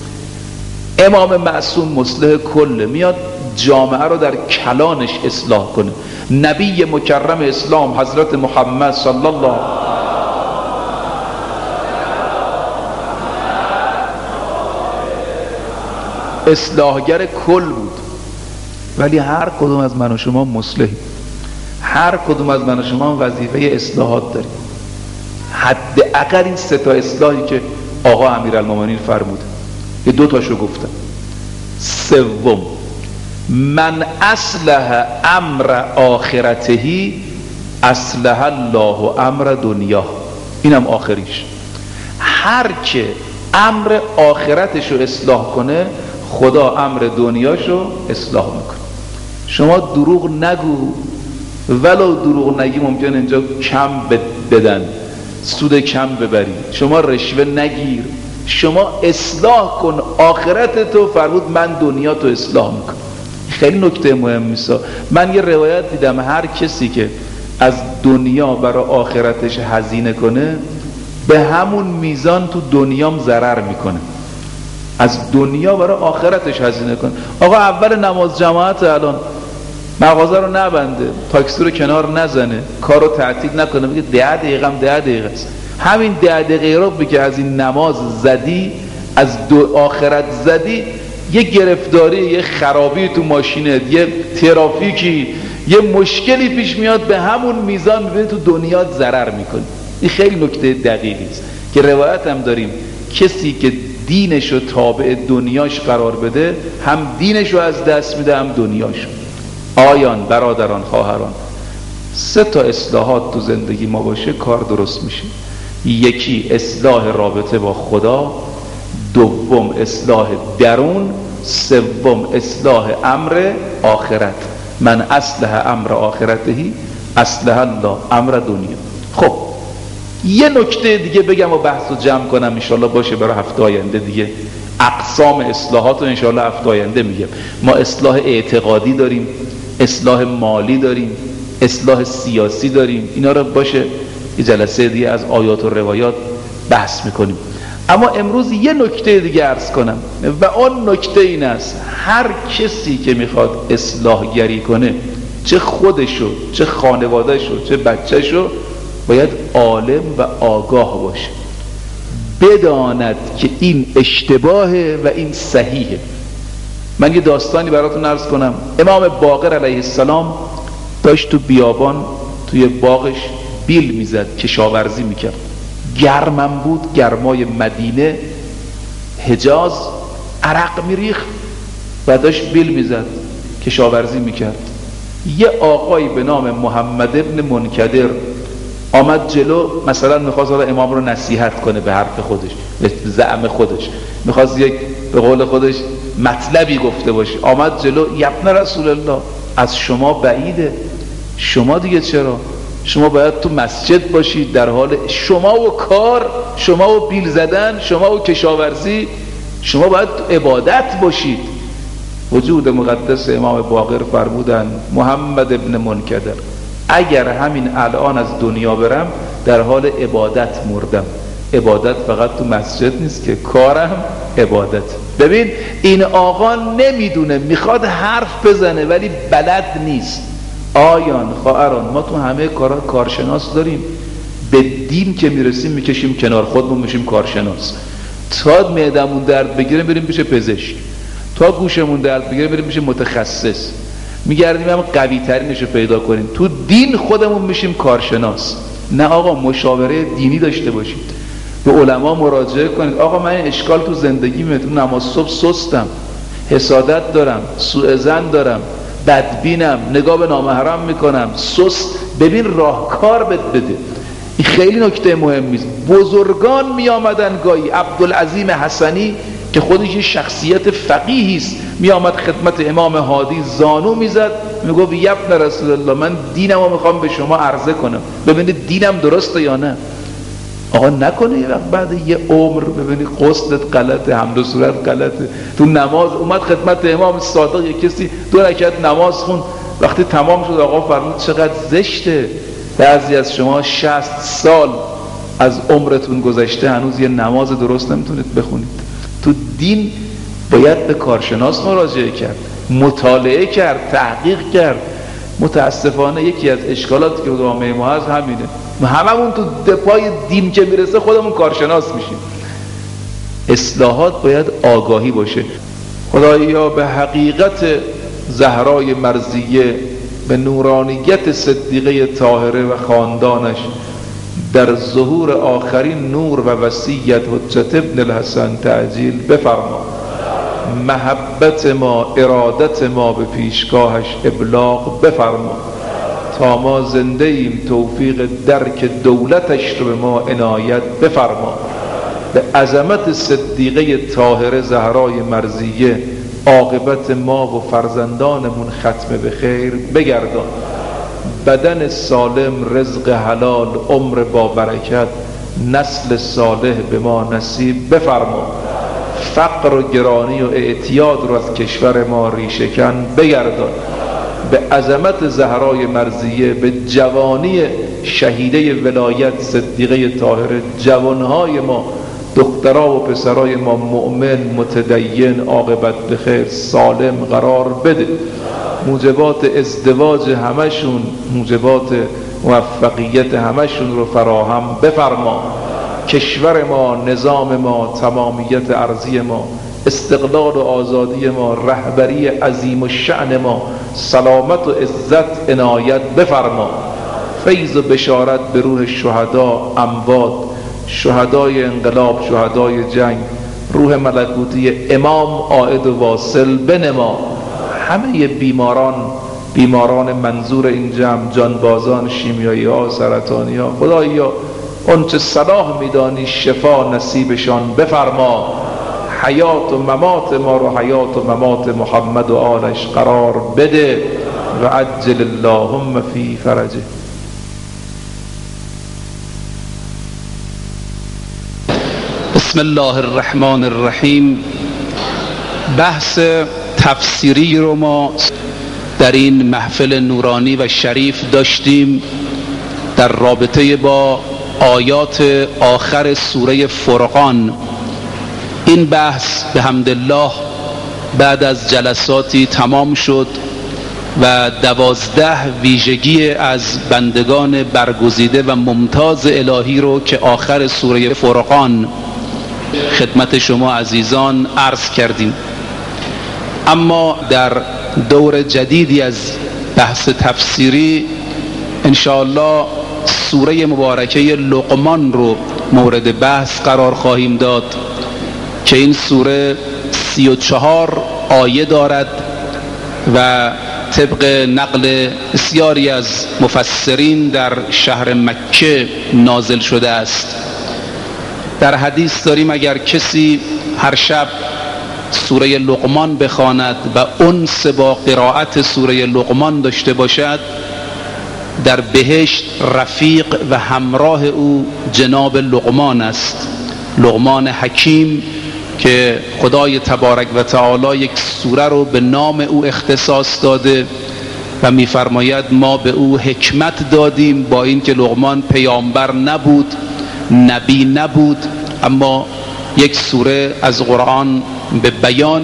Speaker 2: امام معصوم مصلح کل، میاد جامعه رو در کلانش اصلاح کنه. نبی مکرم اسلام حضرت محمد صلی الله اصلاحگر کل بود. ولی هر کدوم از من و شما مصلحی، هر کدوم از من و شما وظیفه اصلاحات داریم. حداقل این 3 تا اصلاحی که آقا امیرالمومنین فرموده. یه دو تاشو گفتم. سوم، من اصلح امر آخرتهی اصلح الله امر دنیا. اینم آخریش. هر که امر آخرتشو اصلاح کنه خدا امر دنیاشو اصلاح میکنه. شما دروغ نگو، ولو دروغ نگی ممکن اینجا کم بدن، سود کم ببری. شما رشوه نگیر، شما اصلاح کن آخرت تو. فرمود من دنیا تو اصلاح میکنم. خیلی نکته مهمی است. من یه روایت دیدم هر کسی که از دنیا برای آخرتش هزینه کنه به همون میزان تو دنیام ضرر میکنه. از دنیا برای آخرتش هزینه کنه. آقا اول نماز جماعت الان مغازه رو نبنده، تاکسی رو کنار نزنه، کار رو تعطیل نکنه، بگه 10 دقیقه هم 10 دقیقه است. همین 10 دقیقه رو بگه از این نماز زدی، از آخرت زدی، یه گرفتاری، یه خرابی تو ماشینت، یه ترافیکی، یه مشکلی پیش میاد، به همون میزان میبینی تو دنیا ضرر میکنی. این خیلی نکته دقیقی است که روایت هم داریم کسی که دینشو تابع دنیاش قرار بده هم دینشو از دست میده هم دنیاشو. آیان برادران خواهران، 3 تا اصلاحات تو زندگی ما باشه کار درست میشه. یکی اصلاح رابطه با خدا، دوم اصلاح درون، سوم اصلاح امر آخرت. من اصلح امر آخرتهی اصلح الله امر دنیا. خب یه نکته دیگه بگم و بحث رو جمع کنم انشالله باشه برای هفته آینده دیگه. اقسام اصلاحات رو انشالله هفته آینده میگم. ما اصلاح اعتقادی داریم، اصلاح مالی داریم، اصلاح سیاسی داریم. اینا رو باشه یه جلسه دیگه از آیات و روایات بحث میکنیم. اما امروز یه نکته دیگه عرض کنم و آن نکته این است: هر کسی که میخواد اصلاح گری کنه، چه خودشو، چه خانوادهشو، چه بچهشو، باید عالم و آگاه باشه، بداند که این اشتباهه و این صحیحه. من یه داستانی براتون عرض کنم. امام باقر علیه السلام داشت تو بیابان توی باغش بیل میزد، کشاورزی میکرد. گرمم بود، گرمای مدینه، حجاز، عرق میریخت و داشت بیل میزد، کشاورزی میکرد. یه آقایی به نام محمد ابن منکدر آمد جلو، مثلا میخواست امام رو نصیحت کنه به حرف خودش، به زعم خودش، میخواست یک به قول خودش مطلبی گفته باشه. آمد جلو: ابن رسول الله، از شما بعیده، شما دیگه چرا؟ شما باید تو مسجد باشید، در حال شما و کار، شما و بیل زدن، شما و کشاورزی، شما باید تو عبادت باشید. وجود مقدس امام باقر فرمودن: محمد ابن منکدر، اگر همین الان از دنیا برم در حال عبادت مردم. عبادت فقط تو مسجد نیست که، کارم عبادت. ببین این آقا نمیدونه، میخواد حرف بزنه ولی بلد نیست. آیان خواهران، ما تو همه کارا کارشناس داریم. به دین که میرسیم میکشیم کنار، خودمون میشیم کارشناس. تا معدمون درد بگیره بریم پیش پزشک، تا گوشمون درد بگیره بریم پیش متخصص، میگردیم هم قوی ترینشو پیدا کنیم. تو دین خودمون میشیم کارشناس. نه آقا، مشاوره دینی داشته باشید، به علما مراجعه کنید. آقا من این اشکال تو زندگیمه، تو نماز صبح سستم، حسادت دارم، سوء ظن دارم، بدبینم، نگاه به نامحرم میکنم، سست. ببین راهکار بده. این خیلی نکته مهمی است. بزرگان می آمدن گاهی. عبدالعظیم حسنی که خودش یه شخصیت فقیهی است، می آمد خدمت امام هادی، زانو میزد، میگفت: ابن رسول الله، من دینمو میخوام به شما عرضه کنم، ببینید دینم درسته یا نه. آقا نکنه یه وقت بعد یه عمر ببینی غسلت غلطه، حمد و صورت غلطه. تو نماز اومد خدمت امام صادق، یک کسی 2 رکعت نماز خوند، وقتی تمام شد آقا فرمود: چقدر زشته، بعضی از شما 60 سال از عمرتون گذشته هنوز یه نماز درست نمیتونید بخونید. تو دین باید به کارشناس مراجعه کرد، مطالعه کرد، تحقیق کرد. متاسفانه یکی از اشکالات که جامعه ما هست همینه، هممون تو دپای دین که میرسه خودمون کارشناس میشیم. اصلاحات باید آگاهی باشه. خدایا به حقیقت زهرای مرضیه، به نورانیت صدیقه طاهره و خاندانش در ظهور آخرین نور و وصیت حجت ابن الحسن تعجیل بفرما. محبت ما، ارادت ما به پیشگاهش ابلاغ بفرما تا ما زنده ایم توفیق درک دولتش رو به ما عنایت بفرما. به عظمت صدیقه طاهره زهرای مرضیه عاقبت ما و فرزندانمون ختم به خیر بگردان. بدن سالم، رزق حلال، عمر با برکت، نسل صالح به ما نصیب بفرما. فقر و گرانی و اعتیاد رو از کشور ما ریشه‌کن بگردان. به عظمت زهرای مرضیه، به جوانی شهیده ولایت صدیقه طاهره، جوانهای ما، دخترها و پسرای ما مؤمن متدین عاقبت به خیر سالم قرار بده. موجبات ازدواج همشون، موجبات موفقیت همشون رو فراهم بفرما. کشور ما، نظام ما، تمامیت ارضی ما، استقلال و آزادی ما، رهبری عظیم و شأن ما، سلامت و عزت عنایت بفرما. فیض و بشارت به روح شهدا، اموات، شهدای انقلاب، شهدای جنگ، روح ملکوتی امام عائد و واصل بنما. همه بیماران منظور این جمع، جانبازان، شیمیایی ها، سرطانی ها، خدایا اون چه صلاح میدانی شفا نصیبشان بفرما. حیات و ممات ما رو حیات و ممات محمد و آلش قرار بده و عجل اللهم فی فرجه.
Speaker 3: بسم الله الرحمن الرحیم. بحث تفسیری رو ما در این محفل نورانی و شریف داشتیم در رابطه با آیات آخر سوره فرقان. این بحث به حمدالله بعد از جلساتی تمام شد و 12 ویژگی از بندگان برگزیده و ممتاز الهی رو که آخر سوره فرقان خدمت شما عزیزان عرض کردیم. اما در دور جدیدی از بحث تفسیری انشاءالله سوره مبارکه لقمان رو مورد بحث قرار خواهیم داد که این سوره 34 آیه دارد و طبق نقل بسیاری از مفسرین در شهر مکه نازل شده است. در حدیث داریم اگر کسی هر شب سوره لقمان بخواند و انس با قرائت سوره لقمان داشته باشد، در بهشت رفیق و همراه او جناب لقمان است، لقمان حکیم که خدای تبارک و تعالی یک سوره رو به نام او اختصاص داده و می‌فرماید ما به او حکمت دادیم، با اینکه لقمان پیامبر نبود، نبی نبود، اما یک سوره از قرآن به بیان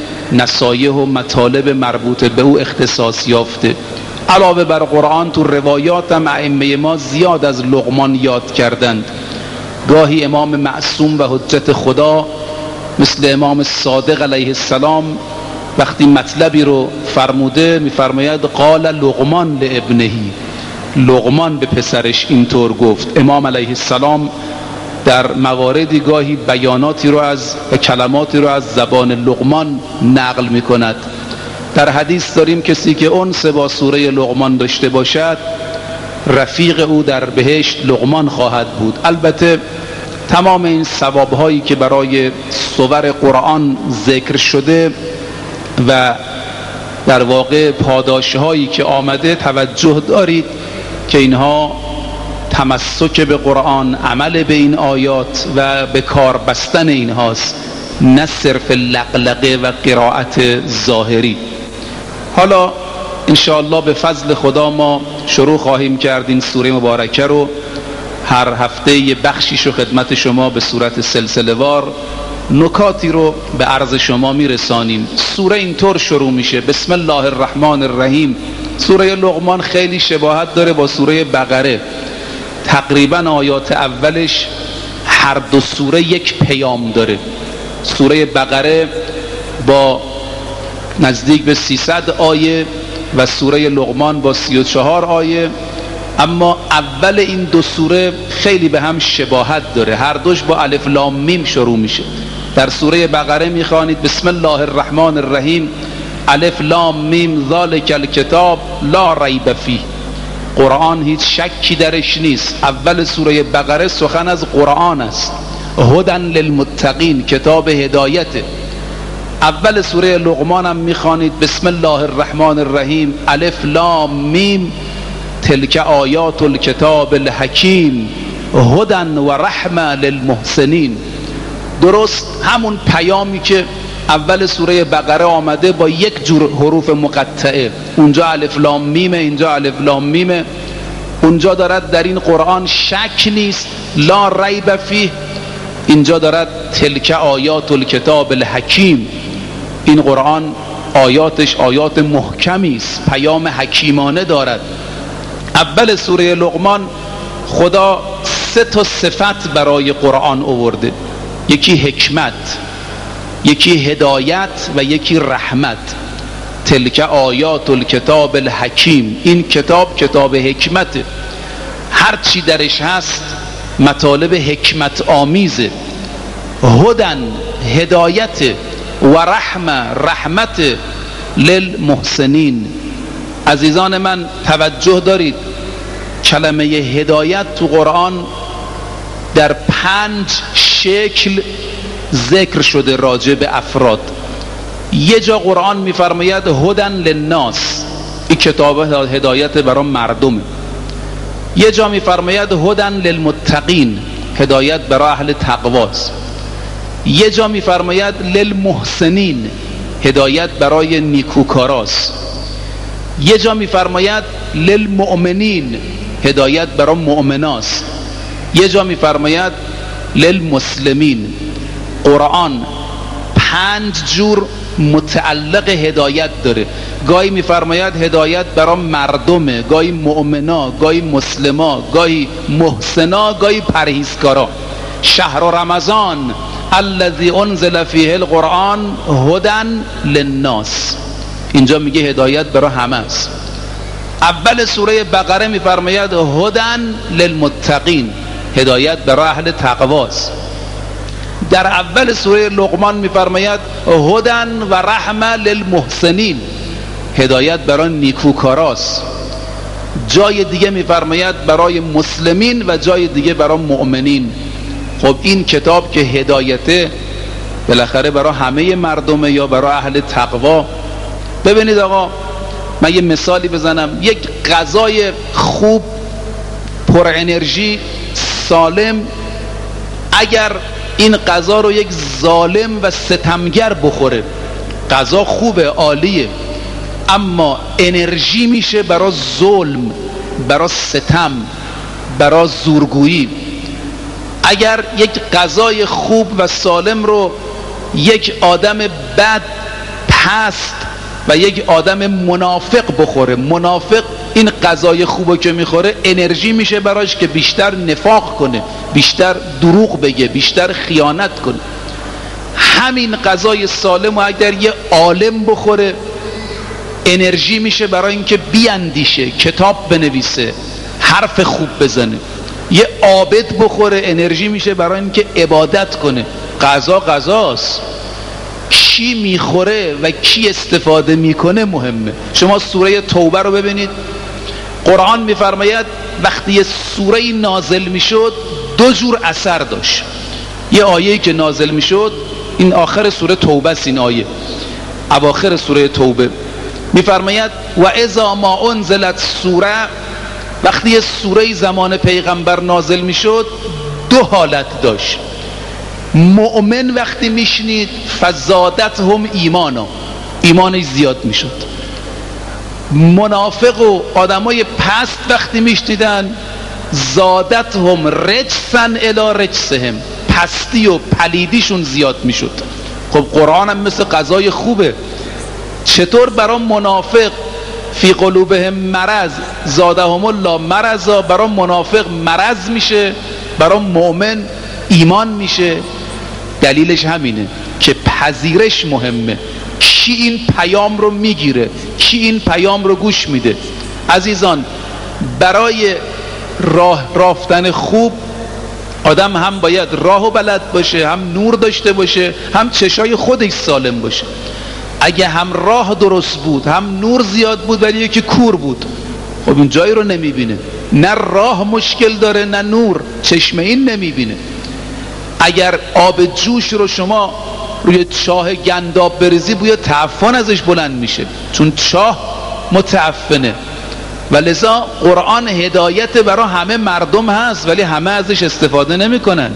Speaker 3: نصایح و مطالب مربوط به او اختصاص یافته. علاوه بر قرآن تو روایات هم ائمه ما زیاد از لقمان یاد کردند. گاهی امام معصوم و حجت خدا مثل امام صادق علیه السلام وقتی مطلبی رو فرموده میفرماید قال لقمان لابنهی، لقمان به پسرش اینطور گفت. امام علیه السلام در مواردی گاهی بیاناتی رو و کلماتی رو از زبان لقمان نقل می کند. در حدیث داریم کسی که انس با سوره لقمان داشته باشد رفیق او در بهشت لقمان خواهد بود. البته تمام این ثوابهایی که برای سور قرآن ذکر شده و در واقع پاداشهایی که آمده توجه دارید که اینها تمسک به قرآن، عمل به این آیات و به کار بستن اینهاست، نه صرف لقلقه و قرائت ظاهری. حالا انشاءالله به فضل خدا ما شروع خواهیم کرد این سوره مبارکه رو. هر هفته یه بخشیش رو خدمت شما به صورت سلسله وار نکاتی رو به عرض شما میرسانیم. سوره اینطور شروع میشه: بسم الله الرحمن الرحیم. سوره لقمان خیلی شباهت داره با سوره بقره. تقریبا آیات اولش هر دو سوره یک پیام داره. سوره بقره با نزدیک به 300 آیه و سوره لقمان با 34 آیه اما اول این دو سوره خیلی به هم شباهت داره، هر دوش با الف لام میم شروع میشه. در سوره بقره میخوانید بسم الله الرحمن الرحیم الف لام میم ذالک الکتاب لا ریب فیه. قرآن هیچ شکی درش نیست. اول سوره بقره سخن از قرآن است. هدی للمتقین، کتاب هدایته. اول سوره لقمان هم میخوانید بسم الله الرحمن الرحیم الف لام میم تلک آیات الکتاب الحکیم هدی و رحمه للمحسنین. درست همون پیامی که اول سوره بقره آمده با یک جور حروف مقطعه، اونجا الف لام میمه، اینجا الف لام میمه. اونجا دارد در این قرآن شک نیست، لا ریب فیه. اینجا دارد تلک آیات الکتاب الحکیم. این قرآن آیاتش آیات محکمی است، پیام حکیمانه دارد. اول سوره لقمان خدا 3 صفت برای قرآن آورده، یکی حکمت، یکی هدایت و یکی رحمت. تلک آیات الکتاب الحکیم، این کتاب حکمته، هر چی درش هست مطالب حکمت آمیزه. هدن، هدایت، و رحمت للمحسنین. عزیزان من توجه دارید، کلمه هدایت تو قرآن در 5 شکل ذکر شده راجع به افراد. یه جا قرآن میفرماید هدن للناس، این کتاب هدایت برای مردمه. یه جا میفرماید هدن للمتقین، هدایت برای اهل تقواست. یه جا میفرماید للمحسنین، هدایت برای نیکوکاراست. یه جا میفرماید للمؤمنین، هدایت برای مؤمناست. یه جا میفرماید للمسلمین. قرآن 5 جور متعلق هدایت داره. گاهی میفرماید هدایت برای مردمه، گاهی مؤمنا، گاهی مسلما، گاهی محسنا، گاهی پرهیزکارا. شهر رمضان الذی انزل فیه القرآن هدی للناس، اینجا میگه هدایت برای همه است. اول سوره بقره میفرماید هدی للمتقین، هدایت برای اهل تقواست. در اول سوره لقمان میفرماید هدی و رحمه للمحسنین، هدایت برای نیکوکاراست. جای دیگه میفرماید برای مسلمین و جای دیگه برای مؤمنین. خب این کتاب که هدایته بالاخره برای همه مردمه یا برای اهل تقوا؟ ببینید آقا، من یه مثالی بزنم. یک غذای خوب، پر انرژی، سالم، اگر این غذا رو یک ظالم و ستمگر بخوره، غذا خوبه، عالیه، اما انرژی میشه برای ظلم، برای ستم، برای زورگویی. اگر یک غذای خوب و سالم رو یک آدم بد، پست و یک آدم منافق بخوره، منافق این غذای خوبو که میخوره انرژی میشه براش که بیشتر نفاق کنه، بیشتر دروغ بگه، بیشتر خیانت کنه. همین غذای سالم و اگر یه عالم بخوره انرژی میشه برای اینکه بیاندیشه، کتاب بنویسه، حرف خوب بزنه. یه عابد بخوره انرژی میشه برای اینکه عبادت کنه. غذا غذاست، کی میخوره و کی استفاده میکنه مهمه. شما سوره توبه رو ببینید، قرآن میفرماید وقتی یه سوره نازل میشد 2 جور اثر داشت. یه آیه که نازل میشد، این آخر سوره توبه است، این آیه اواخر سوره توبه میفرماید و اذا ما انزلت سوره، وقتی یه سوره زمان پیغمبر نازل میشد 2 حالت داشت. مؤمن وقتی میشنید فزادتهم ایمانا، ایمانش زیاد میشد. منافق و آدمای پست وقتی میشنیدن زادتهم رجسا الی رجسهم، پستی و پلیدیشون زیاد میشد. خب قرآن هم مثل غذای خوبه. چطور برای منافق فی قلوبهم مرض زادهم الله مرضا، برای منافق مرض میشه، برای مؤمن ایمان میشه؟ دلیلش همینه که پذیرش مهمه. کی این پیام رو میگیره، کی این پیام رو گوش میده. عزیزان، برای راه رفتن خوب آدم هم باید راهو بلد باشه، هم نور داشته باشه، هم چشای خودش سالم باشه. اگه هم راه درست بود هم نور زیاد بود ولی یکی کور بود، خب این جایی رو نمیبینه. نه راه مشکل داره نه نور، چشم این نمیبینه. اگر آب جوش رو شما روی چاه گنداب بریزی بوی تعفن ازش بلند میشه، چون چاه متعفنه. و لذا قرآن هدایت برای همه مردم هست ولی همه ازش استفاده نمیکنن.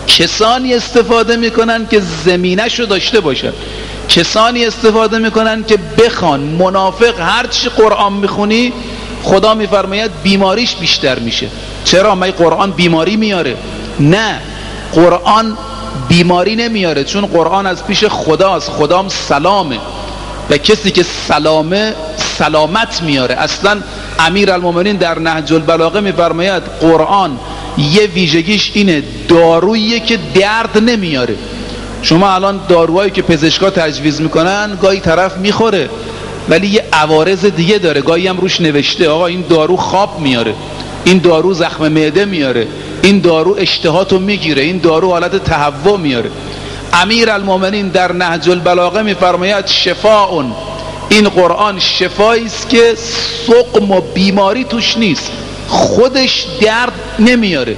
Speaker 3: کسانی استفاده میکنن که زمینه‌شو داشته باشن، کسانی استفاده میکنن که بخوان. منافق هرچی قرآن میخونی خدا میفرماید بیماریش بیشتر میشه. چرا؟ مگه قرآن بیماری میاره؟ نه، قرآن بیماری نمیاره، چون قرآن از پیش خداست، خدام سلامه و کسی که سلامه سلامت میاره. اصلا امیرالمومنین در نهج البلاغه میفرماید قرآن یه ویژگیش اینه، داروییه که درد نمیاره. شما الان داروهایی که پزشکا تجویز میکنن گاهی طرف میخوره ولی یه عوارض دیگه داره، گاهی هم روش نوشته آقا این دارو خواب میاره، این دارو زخم معده میاره، این دارو اشتهاتو میگیره، این دارو حالت تهوع میاره. امیرالمومنین در نهج البلاغه میفرماید شفاء، این قرآن شفایی است که سقم و بیماری توش نیست، خودش درد نمیاره.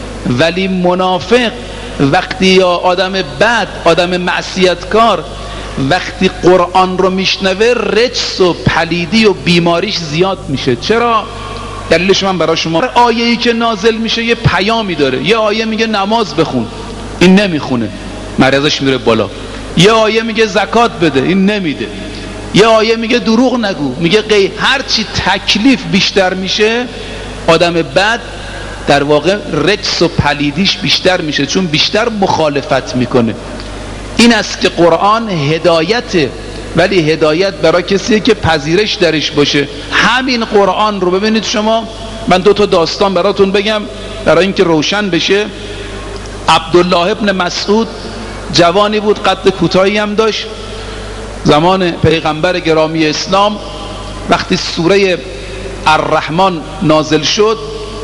Speaker 3: ولی منافق وقتی یا آدم بد، آدم معصیتکار وقتی قرآن رو میشنوه رجس و پلیدی و بیماریش زیاد میشه. چرا؟ دلیلش من برای شما. آیه‌ای که نازل میشه یه پیامی داره. یه آیه میگه نماز بخون، این نمیخونه، مرضش میره بالا. یه آیه میگه زکات بده، این نمیده. یه آیه میگه دروغ نگو، میگه هرچی تکلیف بیشتر میشه آدم بد در واقع رجس و پلیدیش بیشتر میشه، چون بیشتر مخالفت میکنه. این است که قرآن هدایته، ولی هدایت برای کسیه که پذیرش درش باشه. همین قرآن رو ببینید شما، من 2 تا داستان براتون بگم برای اینکه روشن بشه. عبدالله ابن مسعود جوانی بود، قد کوتاهی هم داشت. زمان پیغمبر گرامی اسلام وقتی سوره الرحمن نازل شد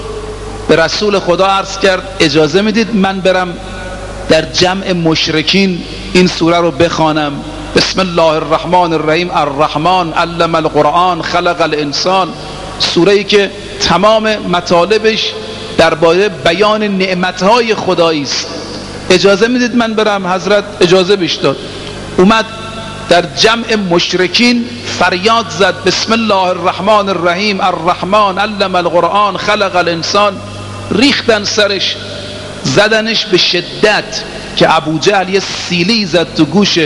Speaker 3: به رسول خدا عرض کرد اجازه میدید من برم در جمع مشرکین این سوره رو بخوانم؟ بسم الله الرحمن الرحیم، الرحمن علم القرآن خلق الانسان، سوره‌ای که تمام مطالبش درباره بیان نعمتهای خدایی است. اجازه میدید من برم؟ حضرت اجازه بهش داد. اومد در جمع مشرکین فریاد زد بسم الله الرحمن الرحیم، الرحمن علم القرآن خلق الانسان. ریختن سرش، زدنش به شدت که ابو جهل یه سیلی زد تو گوش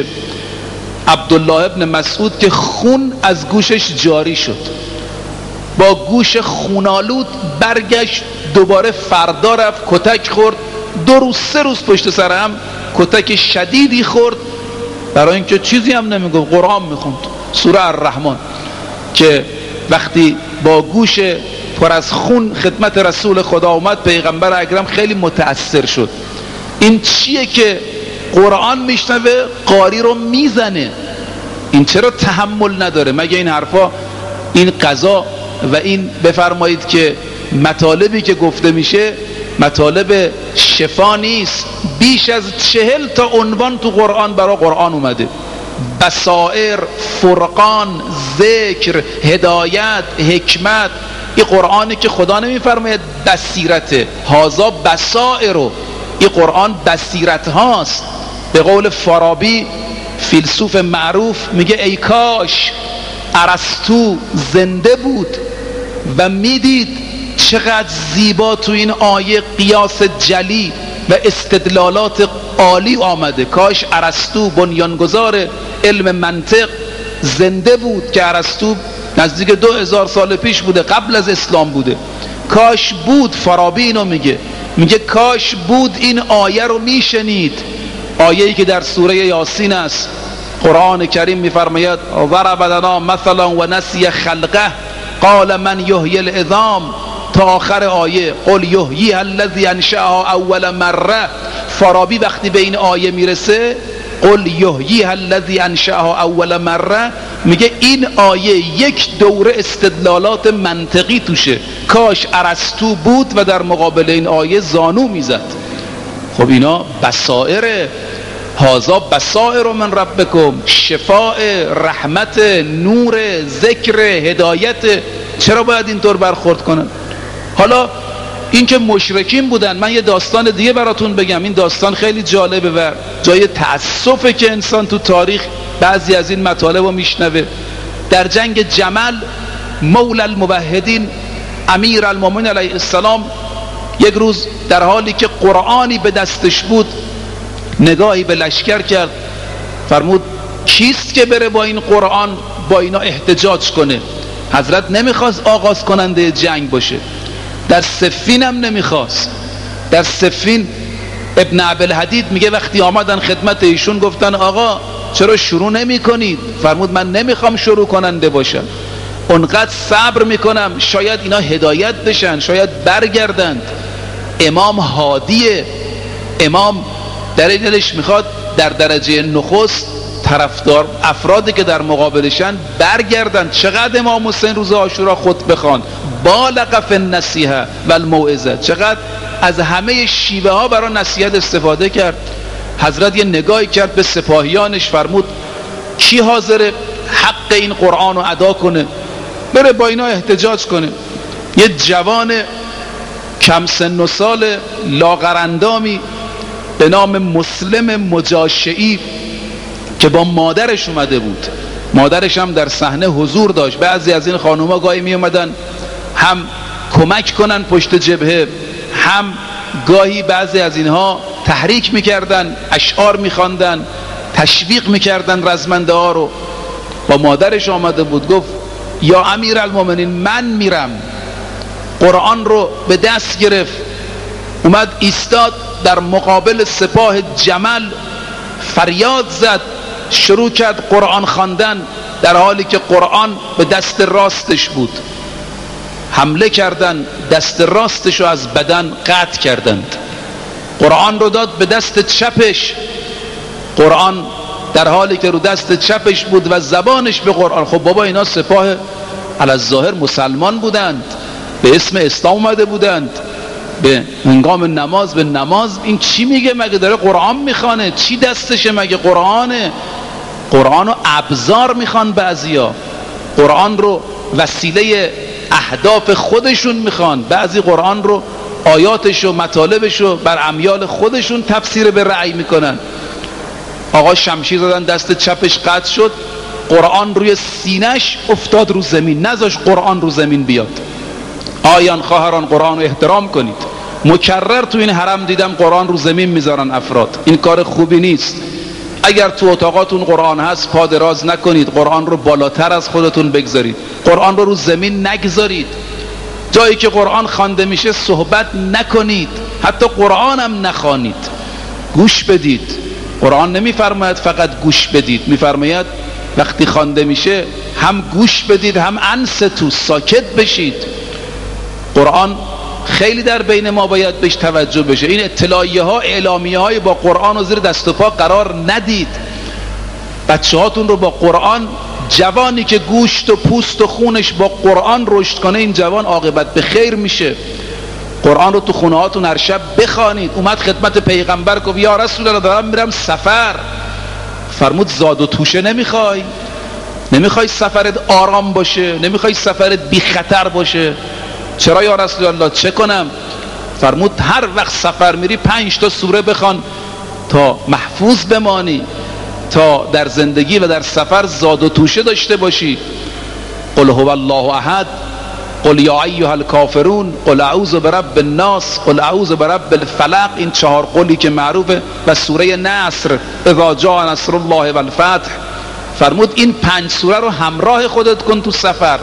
Speaker 3: عبدالله ابن مسعود که خون از گوشش جاری شد. با گوش خونالود برگشت، دوباره فردا رفت کتک خورد. 2 روز 3 روز پشت سر هم کتک شدیدی خورد، برای اینکه چیزی هم نمیگفت، قرآن میخوند سوره الرحمن. که وقتی با گوش پر از خون خدمت رسول خدا اومد، پیغمبر اکرم خیلی متأثر شد. این چیه که قرآن میشنوه قاری رو میزنه، این چرا تحمل نداره؟ مگه این حرفا، این قضا و این بفرمایید که مطالبی که گفته میشه مطالب شفا نیست. بیش از 40 تا عنوان تو قرآن برای قرآن اومده: بصائر، فرقان، ذکر، هدایت، حکمت. این قرآنی که خدا نمیفرماید بصیرته، هازا بصائر، این قرآن بصیرت هاست. به قول فارابی فیلسوف معروف میگه ای کاش ارسطو زنده بود و میدید چقدر زیبا تو این آیه قیاس جلی و استدلالات عالی آمده. کاش ارسطو بنیانگذار علم منطق زنده بود، که ارسطو نزدیک 2000 سال پیش بوده، قبل از اسلام بوده. کاش بود. فارابی اینو میگه کاش بود این آیه رو میشنید، آیه‌ای که در سوره یاسین است. قرآن کریم میفرماید ضرب لنا مثلا و نسی خلقه قال من یحیی العظام، تا آخر آیه قل یحییها الذی انشأها اول مره. فارابی وقتی به این آیه میرسه قل یحییها الذی انشأها اول مره، میگه این آیه یک دوره استدلالات منطقی توشه، کاش ارسطو بود و در مقابل این آیه زانو میزد. خب اینا بصائر، هذا بصائر من ربکم، شفاء، رحمت، نور، ذکر، هدایت. چرا باید اینطور برخورد کنن؟ حالا این که مشرکین بودن، من یه داستان دیگه براتون بگم. این داستان خیلی جالبه و جای تأسفه که انسان تو تاریخ بعضی از این مطالب رو میشنوه. در جنگ جمل مولا الموحدین امیر المومنین علیه السلام یک روز در حالی که قرآنی به دستش بود نگاهی به لشکر کرد، فرمود کیست که بره با این قرآن با اینا احتجاج کنه؟ حضرت نمیخواست آغاز کننده جنگ باشه، در صفین هم نمیخواست. در صفین ابن عبدالحدید میگه وقتی آمدن خدمت ایشون گفتن آقا چرا شروع نمی کنید؟ فرمود من نمیخوام شروع کننده باشم، اونقدر صبر میکنم شاید اینا هدایت بشن، شاید برگردند. امام هادیه، امام در دلش میخواد در درجه نخست طرفدار افرادی که در مقابلشن برگردند. چقدر امام حسین روز عاشورا خطبه خواند، بالغ فی النصیحه و الموعظه، چقدر از همه شیوه ها برای نصیحت استفاده کرد. حضرت یه نگاهی کرد به سپاهیانش، فرمود کی حاضر حق این قرآن رو ادا کنه بره با اینا احتجاج کنه؟ یه جوان کم سن و سال لاغرندامی به نام مسلم مجاشعی که با مادرش اومده بود، مادرش هم در صحنه حضور داشت. بعضی از این خانوما گاهی می اومدن هم کمک کنن پشت جبهه، هم گاهی بعضی از اینها تحریک میکردن، اشعار میخواندن، تشویق میکردن رزمنده ها رو. با مادرش آمده بود، گفت یا امیرالمومنین من میرم. قرآن رو به دست گرفت، اومد ایستاد در مقابل سپاه جمل، فریاد زد، شروع کرد قرآن خواندن در حالی که قرآن به دست راستش بود. حمله کردن، دست راستش رو از بدن قطع کردند. قرآن رو داد به دست چپش، قرآن در حالی که رو دست چپش بود و زبانش به قرآن. خب بابا اینا سپاه علی الظاهر مسلمان بودند، به اسم اسلام اومده بودند، به هنگام نماز به نماز این چی میگه؟ مگه داره قرآن میخوانه؟ چی دستشه؟ مگه قرآنه؟ قرآن رو ابزار میخوان بعضیا، قرآن رو وسیله اهداف خودشون میخوان، بعضی قرآن رو آیاتش و مطالبش رو بر امیال خودشون تفسیر به رأی میکنن. آقا شمشیر زدن، دست چپش قطع شد، قرآن روی سینش افتاد رو زمین، نذاش قرآن رو زمین بیاد. آیان خواهران قرآن رو احترام کنید. مکرر تو این حرم دیدم قرآن رو زمین میذارن افراد، این کار خوبی نیست. اگر تو اتاقاتون قرآن هست پا دراز نکنید، قرآن رو بالاتر از خودتون بگذارید، قرآن رو زمین نگذارید. جایی که قرآن خوانده میشه صحبت نکنید، حتی قرآن هم نخوانید، گوش بدید. قرآن نمیفرماید فقط گوش بدید، میفرماید وقتی خوانده میشه هم گوش بدید هم انصتو، ساکت بشید. قرآن خیلی در بین ما باید بهش توجه بشه. این اطلاعیه ها، اعلامیه های با قرآن رو زیر دست و پا قرار ندید. بچه هاتون رو با قرآن، جوانی که گوشت و پوست و خونش با قرآن رشد کنه این جوان عاقبت به خیر میشه. قرآن رو تو خونه هاتون هر شب بخوانید. اومد خدمت پیغمبر گفت یا رسول الله دارم میرم سفر. فرمود زاد و توشه نمیخوای سفرت آرام باشه؟ نمیخوای سفرت بی خطر باشه؟ چرا یا رسول الله چه کنم؟ فرمود هر وقت سفر میری 5 تا سوره بخوان تا محفوظ بمانی، تا در زندگی و در سفر زاد و توشه داشته باشی. قل هو الله احد، قل یا ایها الکافرون، قل اعوذ برب الناس، قل اعوذ برب الفلق. این 4 قلی که معروفه. و سوره نصر، اذا جاء نصر الله والفتح. فرمود این 5 سوره رو همراه خودت کن تو سفر.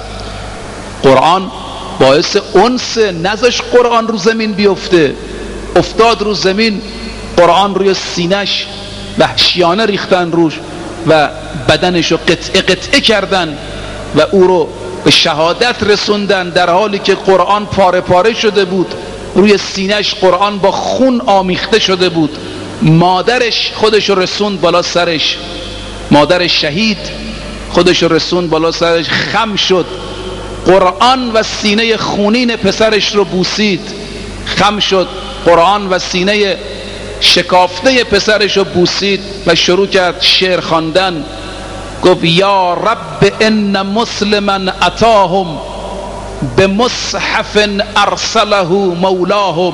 Speaker 3: قرآن باعث انس، نذاش قرآن رو زمین بیفته. افتاد رو زمین، قرآن روی سینش وحشیانه ریختن روش و بدنش رو قطعه قطعه کردن و او رو به شهادت رسوندن در حالی که قرآن پاره پاره شده بود. روی سینش قرآن با خون آمیخته شده بود. مادرش خودش رسوند بالا سرش، مادر شهید خودش رسوند بالا سرش، خم شد، قرآن و سینه خونین پسرش رو بوسید، خم شد، قرآن و سینه شکافته پسرش رو بوسید و شروع کرد شعر خواندن. گفت یا رب ان مسلما اتاهم به مصحف ارسله مولاهم.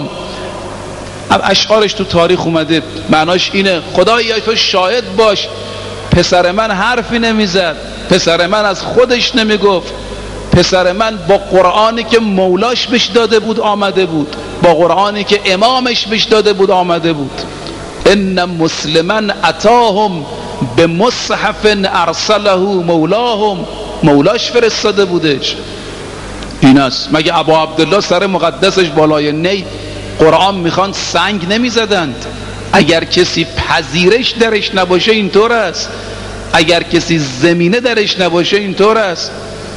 Speaker 3: اشعارش تو تاریخ اومده، معناش اینه خدایا تو شاهد باش، پسر من حرفی نمیزد، پسر من از خودش نمیگفت، پسر من با قرآنی که مولاش بهش داده بود آمده بود، با قرآنی که امامش بهش داده بود آمده بود. ان مسلما اتاهم به مصحف ارسله مولاهم، مولاش فرستاده بودش. این است. مگه ابا عبدالله سر مقدسش بالای نی قرآن میخوان سنگ نمیزدند؟ اگر کسی پذیرش درش نباشه اینطور است، اگر کسی زمینه درش نباشه اینطور است.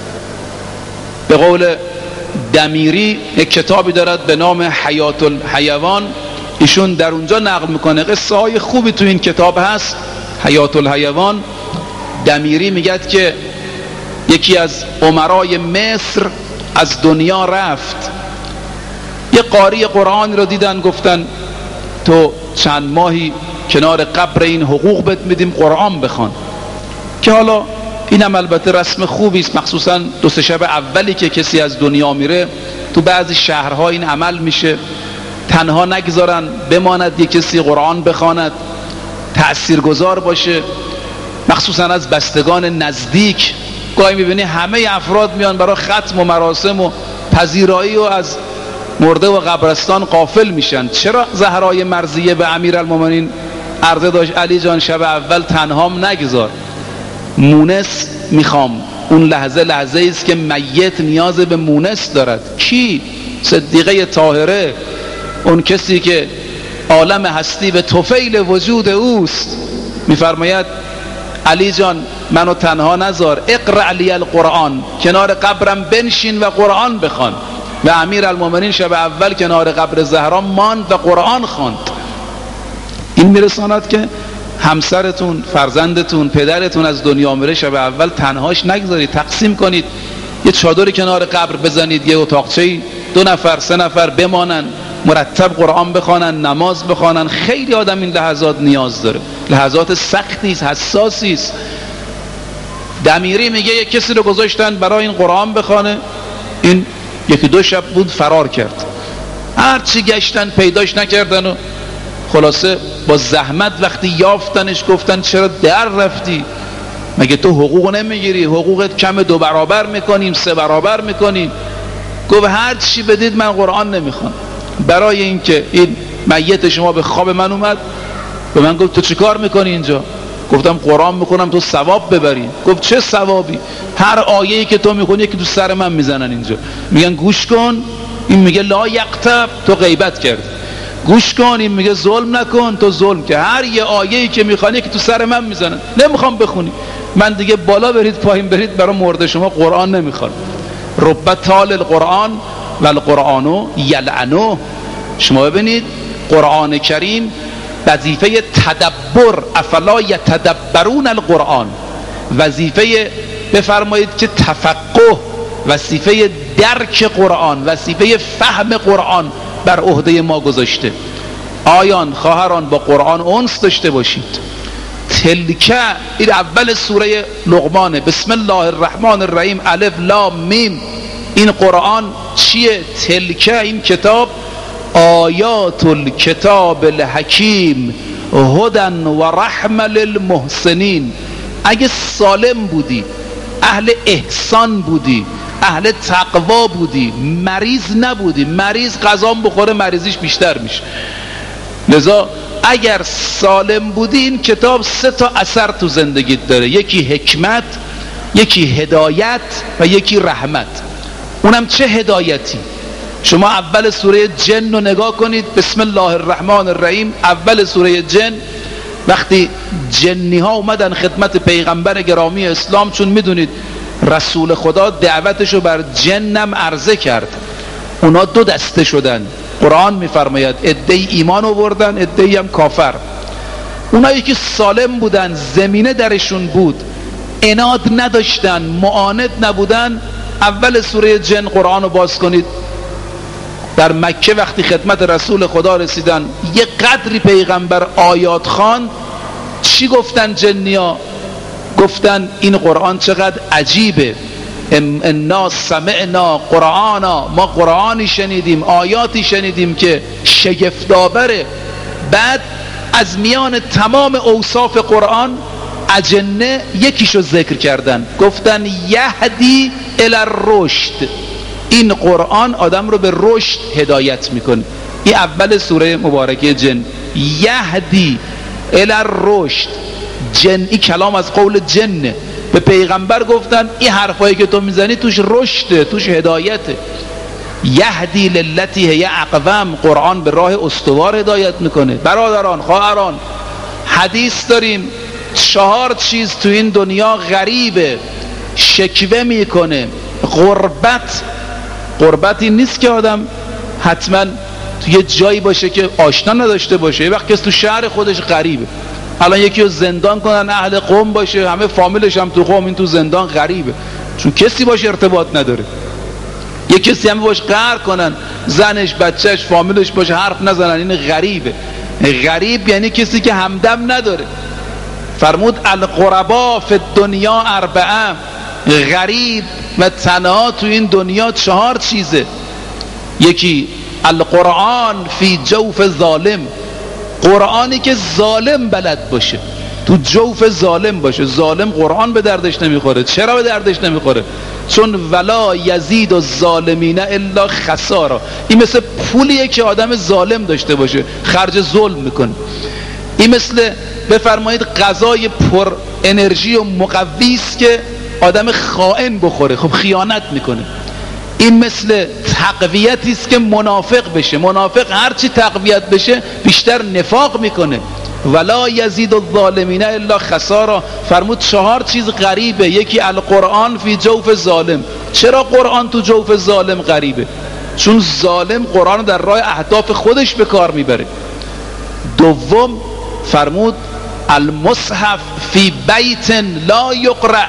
Speaker 3: به قول دمیری یک کتابی دارد به نام حیات الحیوان، ایشون در اونجا نقل میکنه، قصه های خوبی تو این کتاب هست حیات الحیوان. دمیری میگد که یکی از امرای مصر از دنیا رفت، یه قاری قرآن رو دیدن، گفتن تو چند ماهی کنار قبر این حقوق بهت میدیم قرآن بخوان. که حالا اینم البته رسم خوبی است، مخصوصا 2-3 شب اولی که کسی از دنیا میره تو بعضی شهرها این عمل میشه، تنها نگذارن بماند، یک کسی قرآن بخواند، تأثیرگذار باشه، مخصوصا از بستگان نزدیک. گاهی میبینی همه افراد میان برای ختم و مراسم و پذیرایی و از مرده و قبرستان غافل میشن. چرا زهرای مرضیه به امیرالمومنین عرضه داشت علی جان شب اول تنهام نگذار، مونس میخوام. اون لحظه لحظه است که میت نیاز به مونس دارد. کی؟ صدیقه طاهره، اون کسی که عالم هستی به طفیل وجود اوست. میفرماید علی جان منو تنها نذار، اقرأ لی القرآن، کنار قبرم بنشین و قرآن بخوان. و امیرالمومنین شب اول کنار قبر زهرا ماند و قرآن خواند. این میرساند که همسرتون، فرزندتون، پدرتون از دنیا میره، شب اول تنهاش نگذارید، تقسیم کنید، یه چادر کنار قبر بزنید، یه اتاقچه‌ای 2 نفر 3 نفر بمانن، مرتب قرآن بخوانن، نماز بخوانن. خیلی آدم این لحظات نیاز داره، لحظات سختی است، حساسی است. دمیری میگه یک کسی رو گذاشتن برای این قرآن بخوانه، این 1-2 شب بود فرار کرد، هرچی گشتن پیداش نکردن و خلاصه با زحمت وقتی یافتنش گفتن چرا در رفتی؟ مگه تو حقوق نمیگیری؟ حقوقت کم 2 برابر میکنیم، 3 برابر میکنیم. گفت هر چی بدید من قرآن نمیخوام. برای اینکه این میت شما به خواب من اومد، به من گفت تو چی کار میکنی اینجا؟ گفتم قرآن میخونم تو ثواب ببری. گفت چه ثوابی؟ هر آیه‌ای که تو میخونی که تو سر من میزنن اینجا، میگن گوش کن، این میگه لا یقتب، تو غیبت کردی. گوش کن، این میگه ظلم نکن، تو ظلم که. هر یه آیه‌ای که میخوانی که تو سر من میزنن، نمیخوام بخونی. من دیگه بالا برید پایین برید برای مرده شما قرآن نمیخوام. رب تال القرآن و القرآن یلعنه. شما ببینید قرآن کریم وظیفه تدبر، افلا یتدبرون القرآن، وظیفه بفرمایید که تفقه، وظیفه درک قرآن، وظیفه فهم قرآن بر عهده ما گذاشته. آیان خواهران با قرآن انس داشته باشید. تلکه، این اول سوره لقمانه، بسم الله الرحمن الرحیم، الف لام میم. این قرآن چیه؟ تلکه، این کتاب، آیات الکتاب الحکیم هدن و رحمة للمحسنین. اگه سالم بودی، اهل احسان بودی، اهل تقوا بودی، مریض نبودی، مریض غذام بخوره مریضیش بیشتر میشه. لذا اگر سالم بودی این کتاب 3 تا اثر تو زندگیت داره، یکی حکمت، یکی هدایت و یکی رحمت. اونم چه هدایتی؟ شما اول سوره جن رو نگاه کنید، بسم الله الرحمن الرحیم، اول سوره جن، وقتی جنی ها اومدن خدمت پیغمبر گرامی اسلام، چون میدونید رسول خدا دعوتشو بر جنم عرضه کرد، اونا 2 دسته شدن. قرآن میفرماید عده‌ای ایمان آوردن، عده‌ای هم کافر. اونایی که سالم بودن، زمینه درشون بود، عناد نداشتن، معاند نبودن، اول سوره جن قرآن رو باز کنید. در مکه وقتی خدمت رسول خدا رسیدن، یه قدری پیغمبر آیات خوان، چی گفتن جنیا؟ گفتن این قرآن چقدر عجیبه، انا سمعنا قرآنا، ما قرآنی شنیدیم، آیاتی شنیدیم که شگفت‌آوره. بعد از میان تمام اوصاف قرآن اجنه یکیشو ذکر کردن، گفتن یهدی الی الرشد، این قرآن آدم رو به رشد هدایت میکنه. این اول سوره مبارکه جن، یهدی الی الرشد. جن، این کلام از قول جنه. به پیغمبر گفتن این حرفایی که تو میزنی توش رشده، توش هدایته. یهدی للتی هی اقوم، قرآن به راه استوار هدایت میکنه. برادران، خواهران، حدیث داریم 4 چیز تو این دنیا غریبه، شکوه میکنه. غربتی نیست که آدم حتما تو یه جایی باشه که آشنا نداشته باشه. یه وقت کسی تو شهر خودش غریبه. الان یکی رو زندان کنن، اهل قوم باشه، همه فامیلش هم تو قوم، این تو زندان غریبه، چون کسی باش ارتباط نداره. یه کسی هم باش قهر کنن، زنش، بچهش، فامیلش باشه، حرف نزنن، این غریبه. غریب یعنی کسی که همدم نداره. فرمود الغربا فی الدنیا 4، غریب و تنها تو این دنیا 4 چیزه. یکی القرآن فی جوف ظالم، قرآنی که ظالم بلد باشه، تو جوف ظالم باشه. ظالم قرآن به دردش نمیخوره. چرا به دردش نمیخوره؟ چون ولا یزید الظالمین الا خسارا. این مثل پولیه که آدم ظالم داشته باشه، خرج ظلم میکنه. این مثل بفرمایید غذای پر انرژی و مقوی است که آدم خائن بخوره، خب خیانت میکنه. این مثل تقویتی است که منافق بشه. منافق هرچی تقویت بشه بیشتر نفاق میکنه. ولا یزید الظالمین الا خسارا. فرمود 4 چیز غریبه. یکی القرآن فی جوف ظالم. چرا قرآن تو جوف ظالم غریبه؟ چون ظالم قرآن در راه اهداف خودش به کار میبره. دوم فرمود المصحف فی بیت لا یقرأ،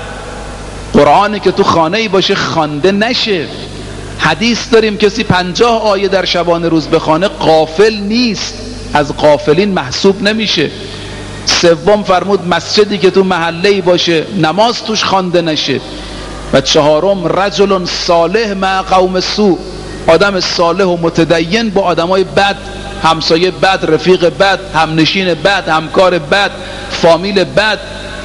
Speaker 3: قرآنی که تو خانه‌ای باشه خوانده نشه. حدیث داریم کسی 50 آیه در شبانه روز بخونه غافل نیست، از غافلین محسوب نمیشه. سوم فرمود مسجدی که تو محله‌ای باشه نماز توش خوانده نشه. و 4م رجل صالح مع قوم سوء، آدم صالح و متدین با آدمای بد، همسایه بد، رفیق بد، همنشین بد، همکار بد، فامیل بد.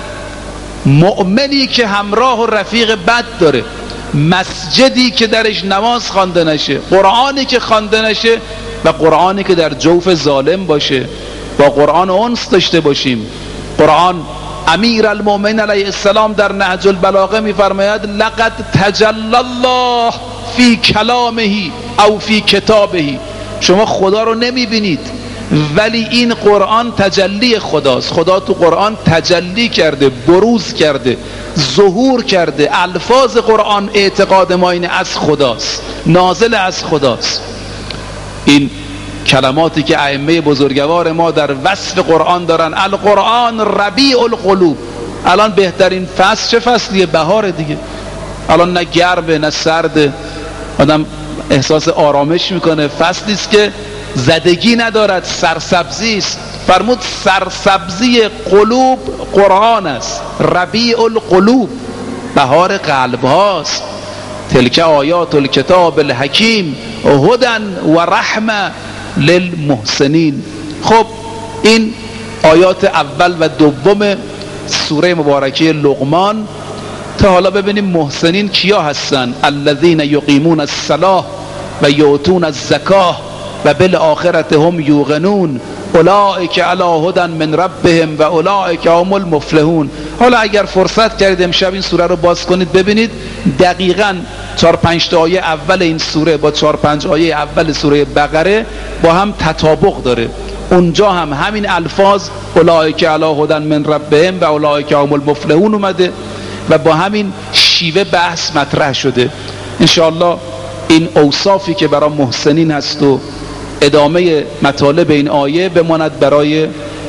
Speaker 3: مؤمنی که همراه و رفیق بد داره، مسجدی که درش نماز خوانده نشه، قرآنی که خوانده نشه و قرآنی که در جوف ظالم باشه. با قرآن انس داشته باشیم. قرآن، امیر المؤمنین علیه السلام در نهج البلاغه میفرماید لقد تجلی الله فی کلامه او فی کتابه. شما خدا رو نمیبینید ولی این قرآن تجلی خداست. خدا تو قرآن تجلی کرده، بروز کرده، ظهور کرده. الفاظ قرآن اعتقاد ما اینه از خداست، نازل از خداست. این کلماتی که ائمه بزرگوار ما در وصف قرآن دارن، القرآن ربیع القلوب. الان بهترین فصل چه فصلیه؟ بهار دیگه. الان نه گرمه نه سرده، آدم احساس آرامش میکنه. فصلی است که زدگی ندارد، سرسبزی است. فرمود سرسبزی قلوب قرآن است. ربیع القلوب، بهار قلب هاست. تلک آیات الکتاب الحکیم هدی و رحمه للمحسنین. خب این آیات اول و دوم سوره مبارکه لقمان. تا حالا ببینیم محسنین کیا هستن؟ الذین یقیمون الصلاة و یؤتون الزکاة و بالآخرة هم یوقنون اولئک علی هدی من ربهم و اولئک هم المفلحون. حالا اگر فرصت کردید امشب این سوره رو باز کنید ببینید دقیقاً 4-5 تا آیه اول این سوره با 4-5 آیه اول سوره بقره با هم تطابق داره. اونجا هم همین الفاظ اولئک علی هدی من ربهم و اولئک هم المفلحون اومده و با همین شیوه بحث مطرح شده. انشاءالله این اوصافی که برای محسنین هست و ادامه مطالب این آیه بماند برای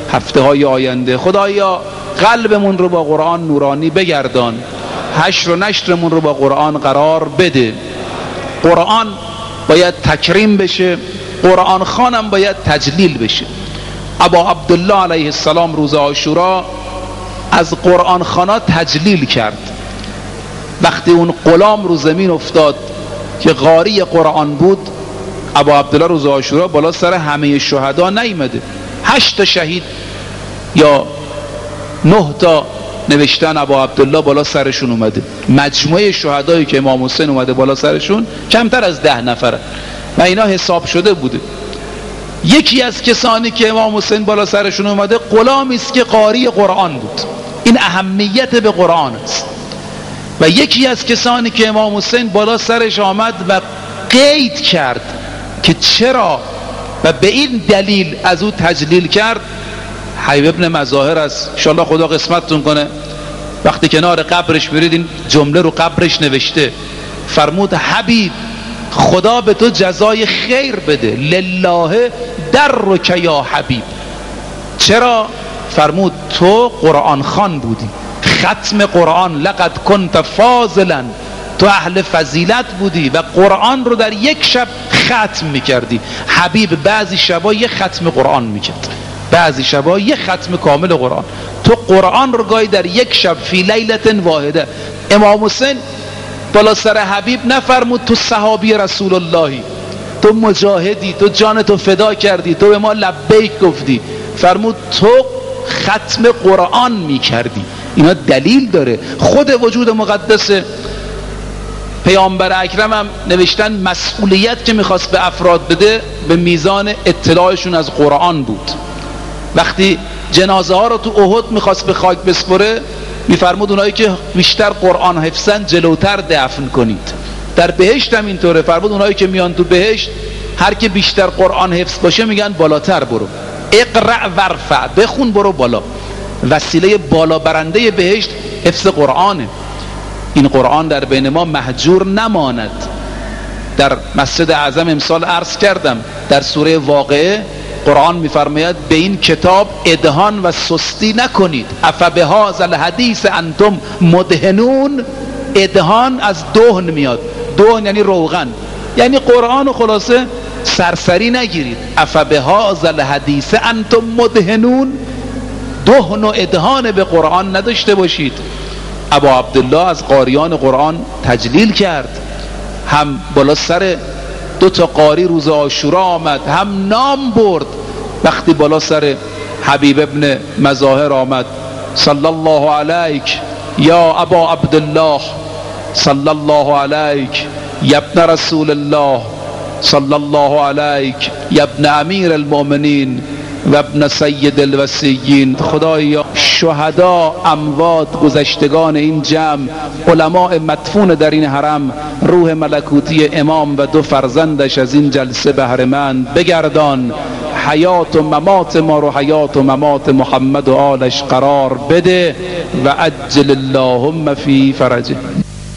Speaker 3: هفته های آینده. خدایا قلبمون رو با قرآن نورانی بگردان، حشر و نشرمون رو با قرآن قرار بده. قرآن باید تکریم بشه، قرآن خانم باید تجلیل بشه. ابا عبدالله علیه السلام روز عاشورا از قرآن خانا تجلیل کرد. وقتی اون غلام رو زمین افتاد که قاری قرآن بود، ابا عبدالله روز عاشورا بالا سر همه شهدا نیامده. 8 تا شهید یا 9 تا نوشتن ابا عبدالله بالا سرشون اومده. مجموعه شهدایی که امام حسین اومده بالا سرشون کمتر از 10 نفره و اینا حساب شده بوده. یکی از کسانی که امام حسین بالا سرشون اومده غلامی است که قاری قرآن بود. این اهمیت به قرآن است. و یکی از کسانی که امام حسین بالا سرش آمد و قید کرد که چرا و به این دلیل از او تجلیل کرد، حبیب ابن مظاهر است. انشاءالله خدا قسمتتون کنه وقتی کنار قبرش برید این جمله رو قبرش نوشته، فرمود حبیب خدا به تو جزای خیر بده، لله درک یا حبیب. چرا؟ فرمود تو قرآن خوان بودی، ختم قرآن، لقد کنت فاضلا، تو اهل فضیلت بودی و قرآن رو در یک شب ختم میکردی. حبیب بعضی شبا یه ختم قرآن میکرد، بعضی شبا یه ختم کامل قرآن. تو قرآن رو گاهی در یک شب فی لیلت واحده. امام حسین بالا سر حبیب نفرمود تو صحابی رسول اللهی، تو مجاهدی، تو جانتو فدا کردی، تو به ما لبیک گفتی. فرمود تو ختم قرآن میکردی. اینا دلیل داره. خود وجود مقدس پیامبر اکرم هم نوشتن مسئولیت که میخواست به افراد بده به میزان اطلاعشون از قرآن بود. وقتی جنازه ها رو تو احد میخواست به خاک بسپره میفرمود اونایی که بیشتر قرآن حفظن جلوتر دفن کنید. در بهشت هم اینطوره. فرمود اونایی که میان تو بهشت هر که بیشتر قرآن حفظ باشه میگن بالاتر برو، اقرأ ورفع، بخون برو بالا. وسیله بالا برنده بهشت حفظ قرآنه. این قرآن در بین ما مهجور نماند. در مسجد اعظم امسال عرض کردم در سوره واقعه قرآن میفرماید به این کتاب ادهان و سستی نکنید. افبهذا الحدیث انتم مدهنون. ادهان از دهن میاد، دهن یعنی روغن، یعنی قرآن خلاصه سرسری نگیرید. افبهذا الحدیث انتم مدهنون، دهن و ادهان به قرآن نداشته باشید. ابا عبدالله از قاریان قرآن تجلیل کرد. هم بالا سر 2 تا قاری روز عاشورا آمد، هم نام برد. وقتی بالا سر حبیب ابن مظاهر آمد، صلی الله علیک یا ابا عبدالله، صلی الله علیک یا ابن رسول الله، صلی الله علیک یا ابن امیر المؤمنین و ابن سید الوصیین. خدایا شهدا، اموات، گذشتگان این جمع، علماء مدفون در این حرم، روح ملکوتی امام و 2 فرزندش از این جلسه بهره‌مند بگردان. حیات و ممات ما رو حیات و ممات محمد و آلش قرار بده و عجل اللهم فی فرجه.